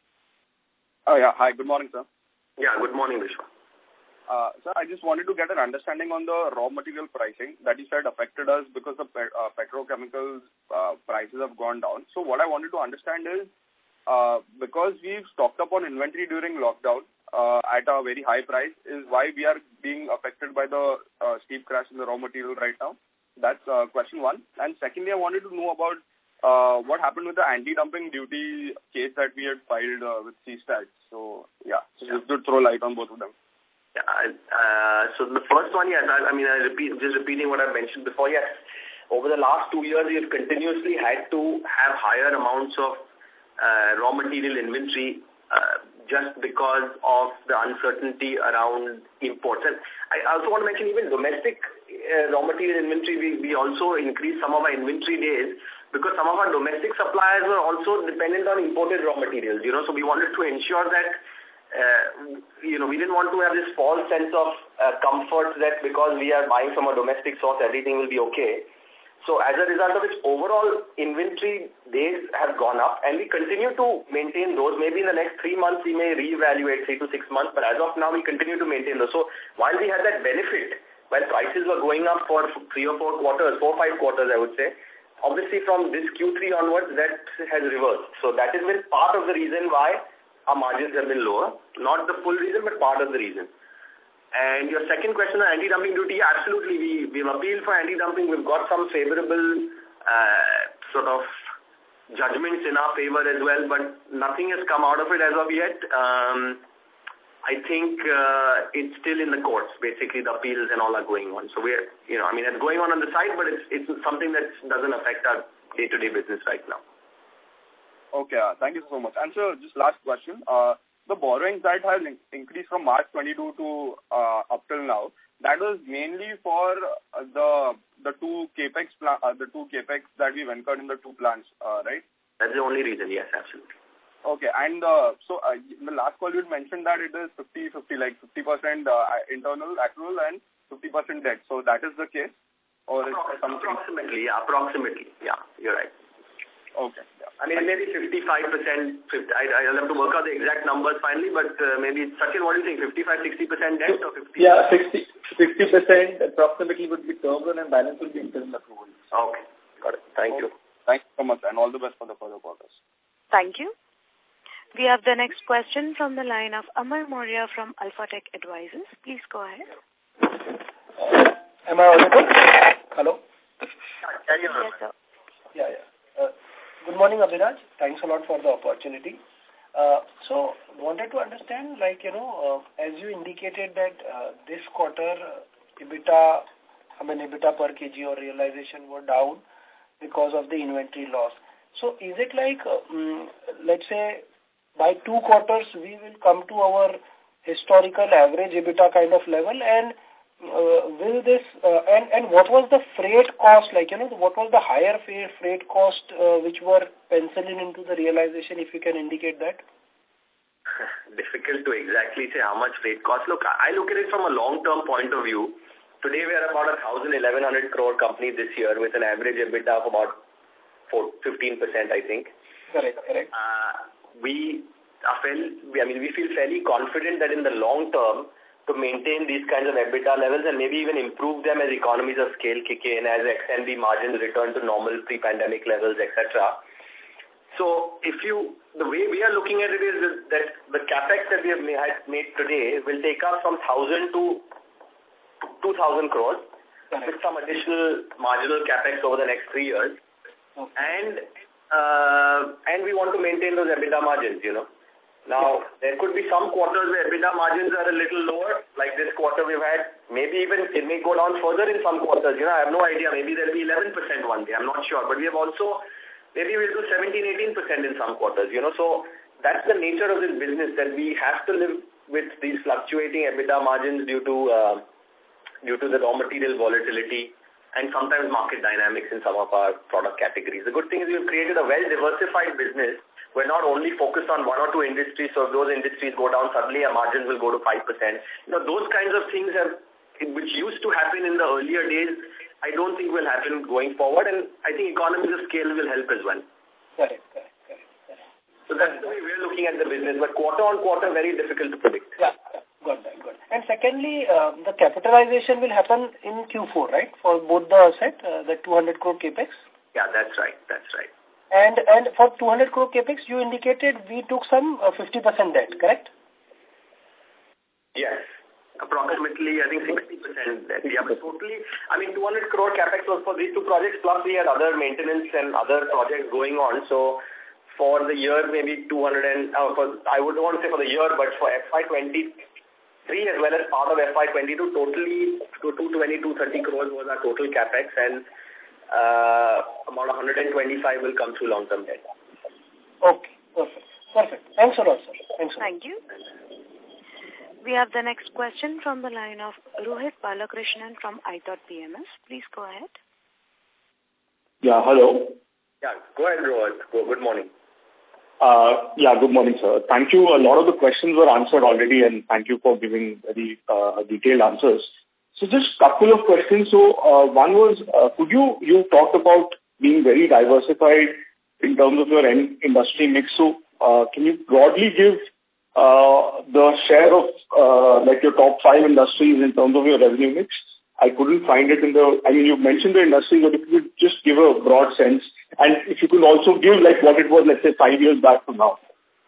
Speaker 14: Oh, yeah. Hi, good morning, sir.
Speaker 5: Yeah, good morning, Vishwa.
Speaker 14: Sir, I just wanted to get an understanding on the raw material pricing that you said affected us because the petrochemicals prices have gone down. So what I wanted to understand is, because we've stocked up on inventory during lockdown at a very high price, is why we are being affected by the steep crash in the raw material right now. That's question one. And secondly, I wanted to know about what happened with the anti-dumping duty case that we had filed with CSTAT. So, yeah, so you could throw light on both of them.
Speaker 5: Yeah, so the first one, yes, just repeating what I mentioned before, yes. Over the last 2 years, we have continuously had to have higher amounts of raw material inventory just because of the uncertainty around imports. And I also want to mention even domestic raw material inventory, we also increased some of our inventory days because some of our domestic suppliers were also dependent on imported raw materials, so we wanted to ensure that we didn't want to have this false sense of comfort that because we are buying from a domestic source, everything will be okay. So as a result of which, overall inventory days have gone up, and we continue to maintain those. Maybe in the next 3 months, we may reevaluate 3 to 6 months, but as of now, we continue to maintain those. So while we had that benefit, while prices were going up for 3 or 4 quarters, 4 or 5 quarters, I would say, obviously from this Q3 onwards, that has reversed. So that has been part of the reason why our margins have been lower. Not the full reason, but part of the reason. And your second question on anti-dumping duty, absolutely, we've appealed for anti-dumping. We've got some favorable sort of judgments in our favor as well, but nothing has come out of it as of yet. I think it's still in the courts. Basically, the appeals and all are going on. So we're, it's going on the side, but it's something that doesn't affect our day-to-day business right now.
Speaker 14: Okay, thank you so much. And so, just last question. The borrowings that have increased from March 22 to up till now, that was mainly for the two capex that we've incurred in the 2 plants, right?
Speaker 5: That's the only reason. Yes, absolutely.
Speaker 14: Okay, and so in the last call you had mentioned that it is 50-50, like 50% internal accrual and 50% debt. So that is the case, or is there something?
Speaker 5: Approximately, yeah, you're right.
Speaker 14: Okay. Yeah.
Speaker 5: I mean, maybe 55%. I'll have to work out the exact numbers finally, but maybe, Sachin, what do you think? 55-60% debt or 50%?
Speaker 3: Yeah, 60% approximately would be term loan and balance will be internal approval.
Speaker 5: Okay, got it. Thank you.
Speaker 14: Thanks so much, and all the best for the further quarters.
Speaker 1: Thank you. We have the next question from the line of Amar Maurya from Alphatech Advisors. Please go ahead.
Speaker 15: Am I audible? Hello?
Speaker 1: Yes, sir.
Speaker 15: Yeah. Good morning, Abhiraj. Thanks a lot for the opportunity. So, wanted to understand, as you indicated that this quarter EBITDA per kg or realization were down because of the inventory loss. So, is it like, let's say, by 2 quarters we will come to our historical average EBITDA kind of level, and will this and what was the freight cost what was the higher freight cost which were penciling into the realization, if you can indicate that?
Speaker 5: Difficult to exactly say how much freight cost. Look, I look at it from a long-term point of view. Today we are about 1,100 crore company this year with an average EBITDA of about 15%, I think.
Speaker 15: Correct.
Speaker 5: We feel fairly confident that in the long term, to maintain these kinds of EBITDA levels and maybe even improve them as economies of scale kick in, as X&B margins return to normal pre-pandemic levels, etc. So the way we are looking at it is that the capex that we have made today will take us from 1,000 to 2,000 crores with some additional marginal capex over the next 3 years. Okay. And we want to maintain those EBITDA margins, Now, there could be some quarters where EBITDA margins are a little lower, like this quarter we've had. Maybe even it may go down further in some quarters. I have no idea. Maybe there'll be 11% one day. I'm not sure. But we have also, maybe we'll do 17-18% in some quarters, So that's the nature of this business, that we have to live with these fluctuating EBITDA margins due to the raw material volatility and sometimes market dynamics in some of our product categories. The good thing is we've created a well-diversified business. We're not only focused on one or two industries, so if those industries go down, suddenly our margins will go to 5%. Those kinds of things which used to happen in the earlier days, I don't think will happen going forward, and I think economies of scale will help as well.
Speaker 15: Correct.
Speaker 5: So that's the way we're looking at the business, but quarter on quarter, very difficult to predict.
Speaker 15: Yeah, got that. And secondly, the capitalization will happen in Q4, right, for both the asset, the 200 crore capex?
Speaker 5: Yeah, that's right.
Speaker 15: And for 200 crore capex, you indicated we took some 50% debt, correct?
Speaker 5: Yes, approximately, I think 60% debt. Yeah, but totally, 200 crore capex was for these two projects, plus we had other maintenance and other projects going on. So for the year, maybe 200 I would want to say for the year, but for FY23 as well as part of FY22, totally 220-230 crores was our total capex, and about 125 will come through long-term debt.
Speaker 15: Okay, perfect. Thanks a lot, sir.
Speaker 1: Thank you. We have the next question from the line of Rohit Balakrishnan from iThought PMS. Please go ahead.
Speaker 16: Yeah, hello.
Speaker 5: Yeah, go ahead, Rohit. Good morning.
Speaker 16: Good morning, sir. Thank you. A lot of the questions were answered already, and thank you for giving very detailed answers. So just a couple of questions. So one was, you talked about being very diversified in terms of your industry mix. So can you broadly give the share of your top 5 industries in terms of your revenue mix? I couldn't find it you've mentioned the industry, but if you could just give a broad sense, and if you could also give what it was, let's say, 5 years back from now.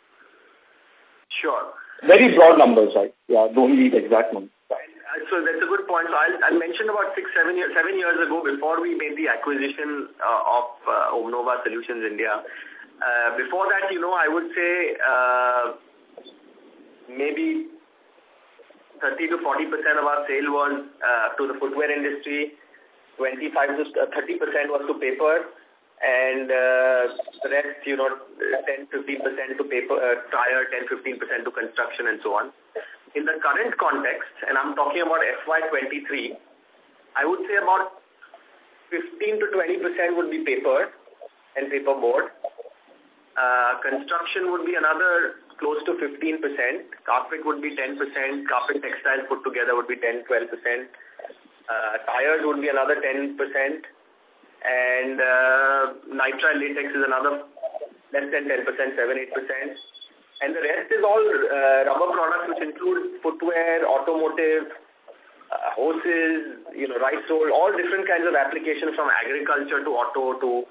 Speaker 5: Sure.
Speaker 16: Very broad numbers, right? Yeah, don't need exact numbers.
Speaker 5: So that's a good point. So I'll mention about 7 years ago, before we made the acquisition of Omnova Solutions India. Before that, I would say maybe 30 to 40% of our sale was to the footwear industry, 25 to 30% was to paper, and the rest, 10-15% to paper, tire, 10-15% to construction, and so on. In the current context, and I'm talking about FY23, I would say about 15 to 20% would be paper and paperboard. Construction would be another close to 15%. Carpet would be 10%. Carpet textiles put together would be 10-12%. Tires would be another 10%. And nitrile latex is another less than 10%, 7-8%. And the rest is all rubber products, which include footwear, automotive, hoses, rice roll, all different kinds of applications, from agriculture to auto to,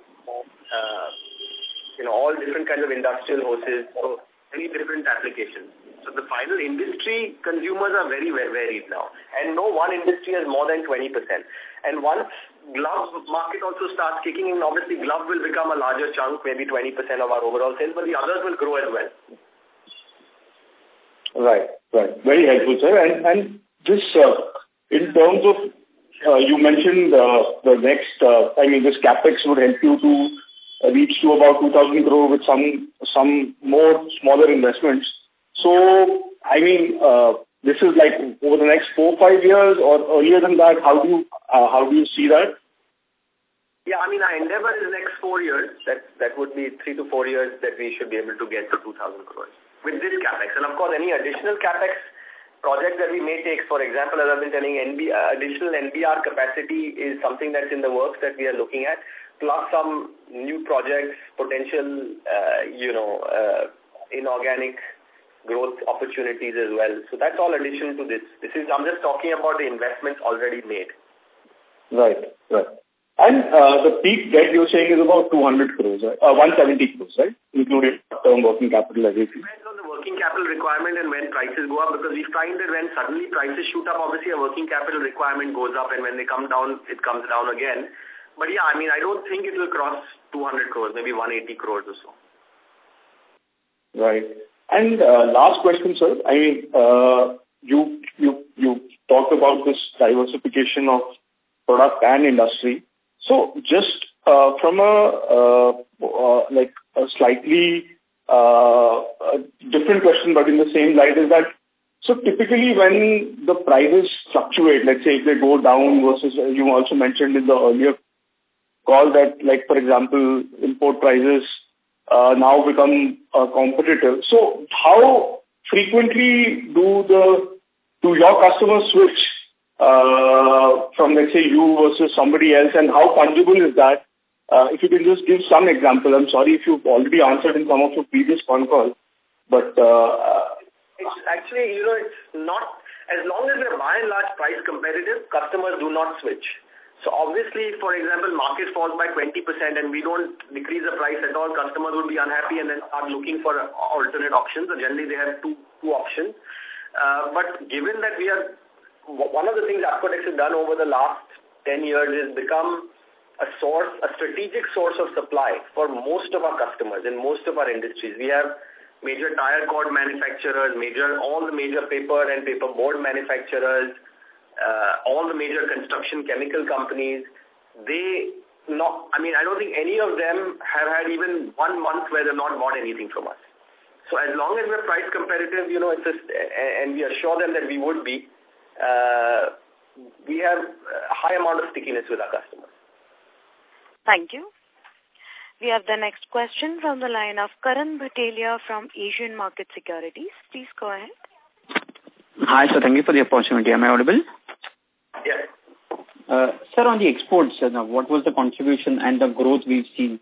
Speaker 5: all different kinds of industrial hoses. So many different applications. So the final industry consumers are very, very varied now. And no one industry has more than 20%. And once glove market also starts kicking in, obviously glove will become a larger chunk, maybe 20% of our overall sales, but the others will grow as well.
Speaker 16: Right. Very helpful, sir. And just in terms of, you mentioned the next, this capex would help you to reach to about 2,000 crore with some more smaller investments. So, this is over the next 4-5 years or earlier than that. How do you see that?
Speaker 5: Yeah, our endeavor is next 4 years. That would be 3 to 4 years that we should be able to get to 2,000 crores with this capex. And of course, any additional capex project that we may take, for example, as I've been telling, additional NBR capacity is something that's in the works that we are looking at, plus some new projects, potential, inorganic growth opportunities as well. So that's all addition to this. I'm just talking about the investments already made.
Speaker 16: Right. And the peak debt you're saying is about 200 crores, right? 170 crores, right? Including term working capital, everything.
Speaker 5: Depends on the working capital requirement and when prices go up, because we find that when suddenly prices shoot up, obviously a working capital requirement goes up, and when they come down, it comes down again. But yeah, I mean, I don't think it will cross 200 crores, maybe 180 crores or so.
Speaker 16: Right. And last question, sir. I mean, you talked about this diversification of product and industry. So just from a slightly different question, but in the same light, is that so typically when the prices fluctuate, let's say if they go down versus you also mentioned in the earlier call that, like, for example, import prices now become competitive. So how frequently do your customers switch from, let's say, you versus somebody else, and how fungible is that? If you can just give some example. I'm sorry if you've already answered in some of your previous phone calls, but
Speaker 5: it's actually, it's not, as long as we're by and large price competitive, customers do not switch. So obviously, for example, market falls by 20% and we don't decrease the price at all, customers would be unhappy and then start looking for alternate options. So generally, they have two options. But given that one of the things Apcotex has done over the last 10 years is become a strategic source of supply for most of our customers in most of our industries. We have major tire cord manufacturers, all the major paper and paper board manufacturers, all the major construction chemical companies. I don't think any of them have had even 1 month where they've not bought anything from us. So as long as we're price competitive, and we assure them that we would be, we have a high amount of stickiness with our customers.
Speaker 1: Thank you. We have the next question from the line of Karan Bhatelia from Asian Market Securities. Please go ahead.
Speaker 17: Hi, sir. Thank you for the opportunity. Am I audible?
Speaker 5: Yes.
Speaker 17: Sir, on the exports, what was the contribution and the growth we've seen?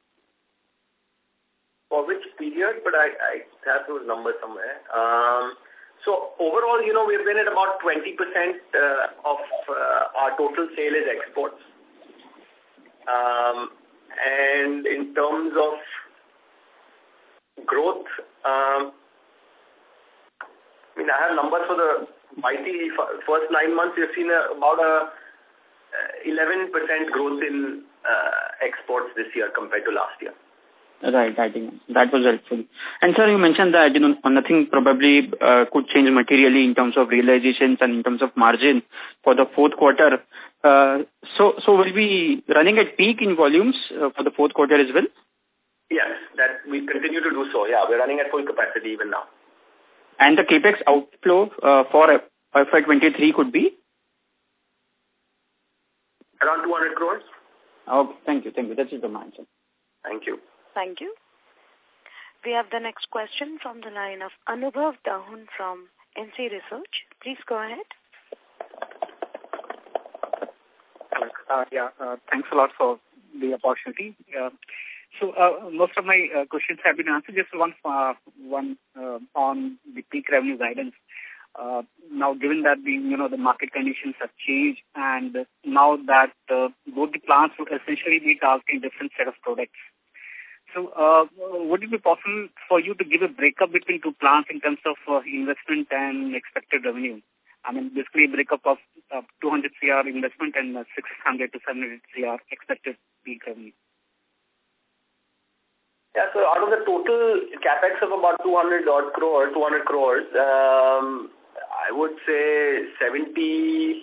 Speaker 5: For which period? But I have those numbers somewhere. So overall, we've been at about 20% of our total sale is exports. And in terms of growth, I have numbers for the YTD first 9 months. We've seen about a 11% growth in exports this year compared to last year.
Speaker 17: Right, I think that was helpful. And sir, you mentioned that nothing probably could change materially in terms of realizations and in terms of margin for the fourth quarter. So will we running at peak in volumes for the fourth quarter as well?
Speaker 5: Yes, that we continue to do so. Yeah, we're running at full capacity even now.
Speaker 17: And the capex outflow for FY23 could be?
Speaker 5: Around 200 crores.
Speaker 17: Okay, thank you. That is the answer.
Speaker 5: Thank you.
Speaker 1: Thank you. We have the next question from the line of Anubhav Dahun from NC Research. Please go ahead.
Speaker 18: Thanks a lot for the opportunity. So most of my questions have been answered. Just one on the peak revenue guidance. Now, given that the market conditions have changed, and now that both the plants will essentially be targeting different set of products. So, would it be possible for you to give a breakup between two plants in terms of investment and expected revenue? I mean, basically a breakup of 200 CR investment and 600 to 700 CR expected peak revenue.
Speaker 5: Yeah, so out of the total capex of about 200 crores, I would say 70%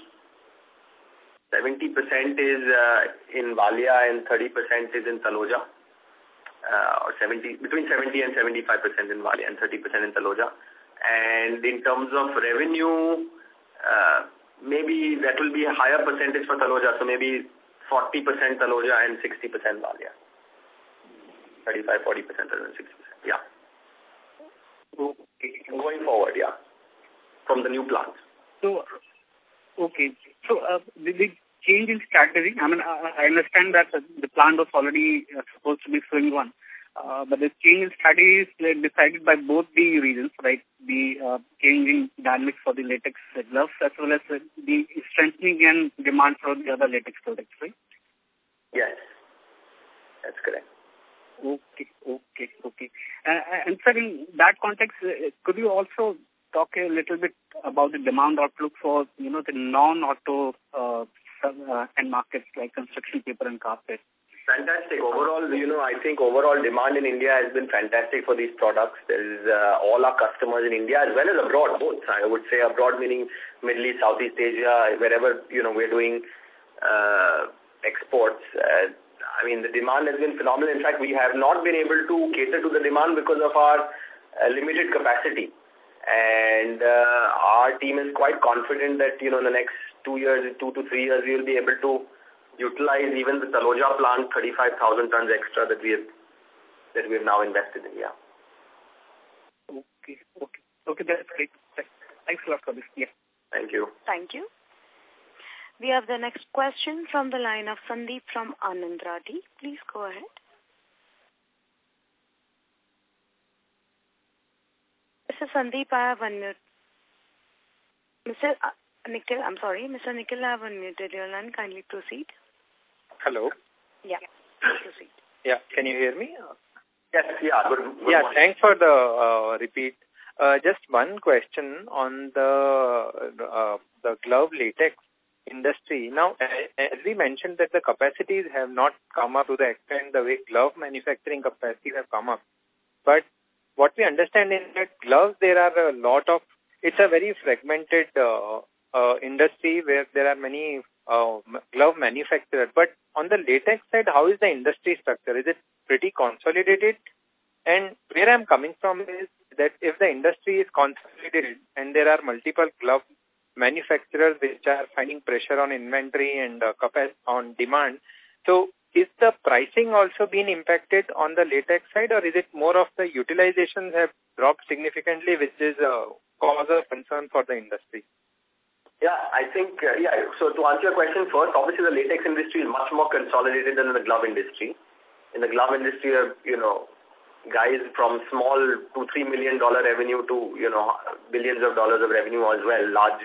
Speaker 5: is in Valia and 30% is in Taloja. Between 70 and 75% in Valia and 30% in Taloja. And in terms of revenue, maybe that will be a higher percentage for Taloja, so maybe 40% Taloja and 60% Valia. 35, 40% Taloja and 60%, yeah.
Speaker 18: Okay.
Speaker 5: Going forward, yeah, from the new plants.
Speaker 18: So, okay. So, the change in strategy, I mean, I understand that the plant was already supposed to be swing one, But the change in strategy is decided by both the regions, right? The changing dynamics for the latex gloves as well as the strengthening and demand for the other latex products, right?
Speaker 5: Yes, that's correct.
Speaker 18: Okay. And sir, in that context, could you also talk a little bit about the demand outlook for, the non-auto end markets like construction paper and carpet?
Speaker 5: Fantastic. Overall, I think overall demand in India has been fantastic for these products. There is all our customers in India as well as abroad, both. I would say abroad meaning Middle East, Southeast Asia, wherever, we're doing exports. The demand has been phenomenal. In fact, we have not been able to cater to the demand because of our limited capacity. And our team is quite confident that, in the next 2 to 3 years, we will be able to utilize even the Taloja plant, 35,000 tons extra that we have now invested in. Yeah.
Speaker 18: Okay, that's great. Thanks a lot for this. Yeah.
Speaker 5: Thank you.
Speaker 1: Thank you. We have the next question from the line of Sandeep from Anand Rathi. Please go ahead. Mr. Sandeep, I have unmuted. Mr. Nikhil, I have unmuted your line. Kindly proceed.
Speaker 12: Hello.
Speaker 1: Yeah, proceed.
Speaker 12: Yeah, can you hear me?
Speaker 5: Yes, yeah. Good
Speaker 12: morning. Thanks for the repeat. Just one question on the glove latex industry. Now, as we mentioned that the capacities have not come up to the extent the way glove manufacturing capacities have come up. But what we understand is that gloves, there are a lot of, it's a very fragmented industry where there are many glove manufacturers. But on the latex side, how is the industry structure? Is it pretty consolidated? And where I'm coming from is that if the industry is consolidated and there are multiple glove manufacturers which are finding pressure on inventory and on demand, so is the pricing also being impacted on the latex side, or is it more of the utilizations have dropped significantly, which is a cause of concern for the industry?
Speaker 5: Yeah, I think, so to answer your question first, obviously the latex industry is much more consolidated than the glove industry. In the glove industry, guys from small $2-3 million revenue to, billions of dollars of revenue as well, large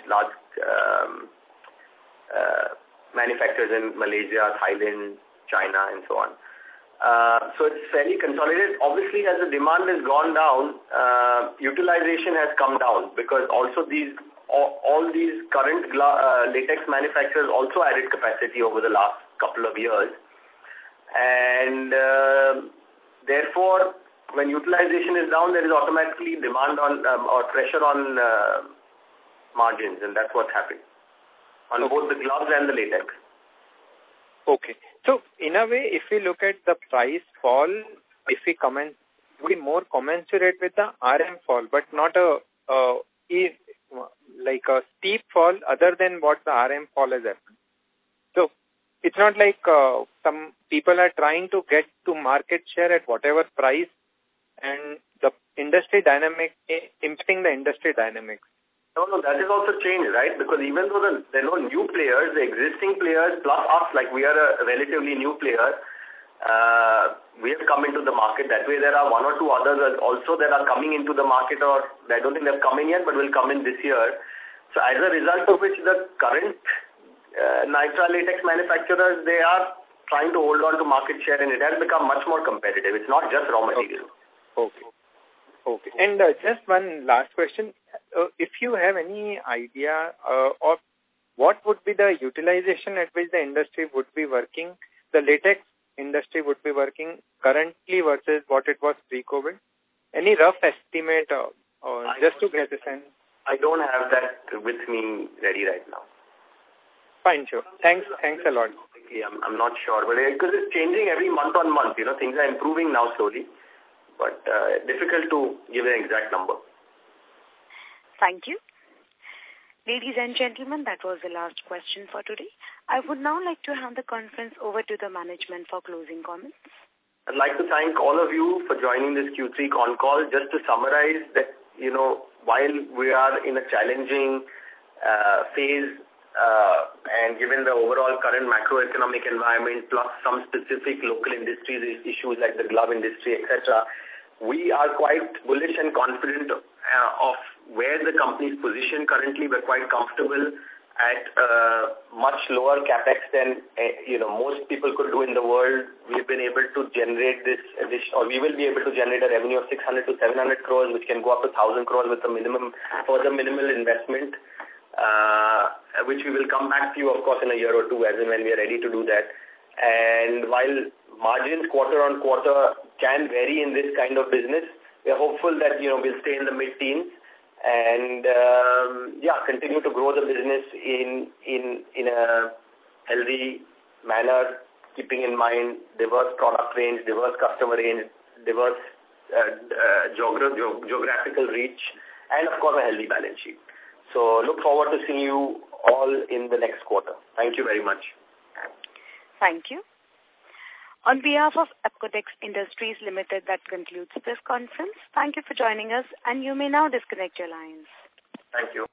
Speaker 5: manufacturers in Malaysia, Thailand, China, and so on. So it's fairly consolidated. Obviously, as the demand has gone down, utilization has come down because also all these current latex manufacturers also added capacity over the last couple of years. And therefore, when utilization is down, there is automatically demand on or pressure on margins, and that's what's happening on both the gloves and the latex.
Speaker 12: Okay. So, in a way, if we look at the price fall, if we be more commensurate with the RM fall, but not a steep fall other than what the RM fall has happened. So, it's not like some people are trying to get to market share at whatever price and the industry dynamic, impacting the industry dynamics.
Speaker 5: No, that is also changed, right? Because even though there are no new players, the existing players plus us, like we are a relatively new player, we have come into the market. That way there are one or two others also that are coming into the market, or I don't think they've come in yet, but will come in this year. So as a result of which the current nitrile latex manufacturers, they are trying to hold on to market share, and it has become much more competitive. It's not just raw material.
Speaker 12: Okay. And just one last question. If you have any idea of what would be the utilization at which the industry would be working, the latex industry would be working currently versus what it was pre-COVID? Any rough estimate or just to get a sense?
Speaker 5: I don't have that with me ready right now.
Speaker 12: Fine, sure. Thanks a lot.
Speaker 5: I'm not sure, but because it's changing every month on month, things are improving now slowly, but difficult to give an exact number.
Speaker 1: Thank you. Ladies and gentlemen, that was the last question for today. I would now like to hand the conference over to the management for closing comments.
Speaker 5: I'd like to thank all of you for joining this Q3 con call. Just to summarize that, while we are in a challenging phase And given the overall current macroeconomic environment plus some specific local industries issues like the glove industry, etc., we are quite bullish and confident of where the company is positioned currently. We're quite comfortable at much lower capex than most people could do in the world. We've been able to generate we will be able to generate a revenue of 600 to 700 crores, which can go up to 1,000 crores with further minimal investment. Which we will come back to you, of course, in a year or two as and when we are ready to do that. And while margins quarter on quarter can vary in this kind of business, we are hopeful that, we'll stay in the mid-teens and, continue to grow the business in a healthy manner, keeping in mind diverse product range, diverse customer range, diverse geographical reach, and, of course, a healthy balance sheet. So look forward to seeing you all in the next quarter. Thank you very much.
Speaker 1: Thank you. On behalf of Apcotex Industries Limited, that concludes this conference. Thank you for joining us, and you may now disconnect your lines.
Speaker 5: Thank you.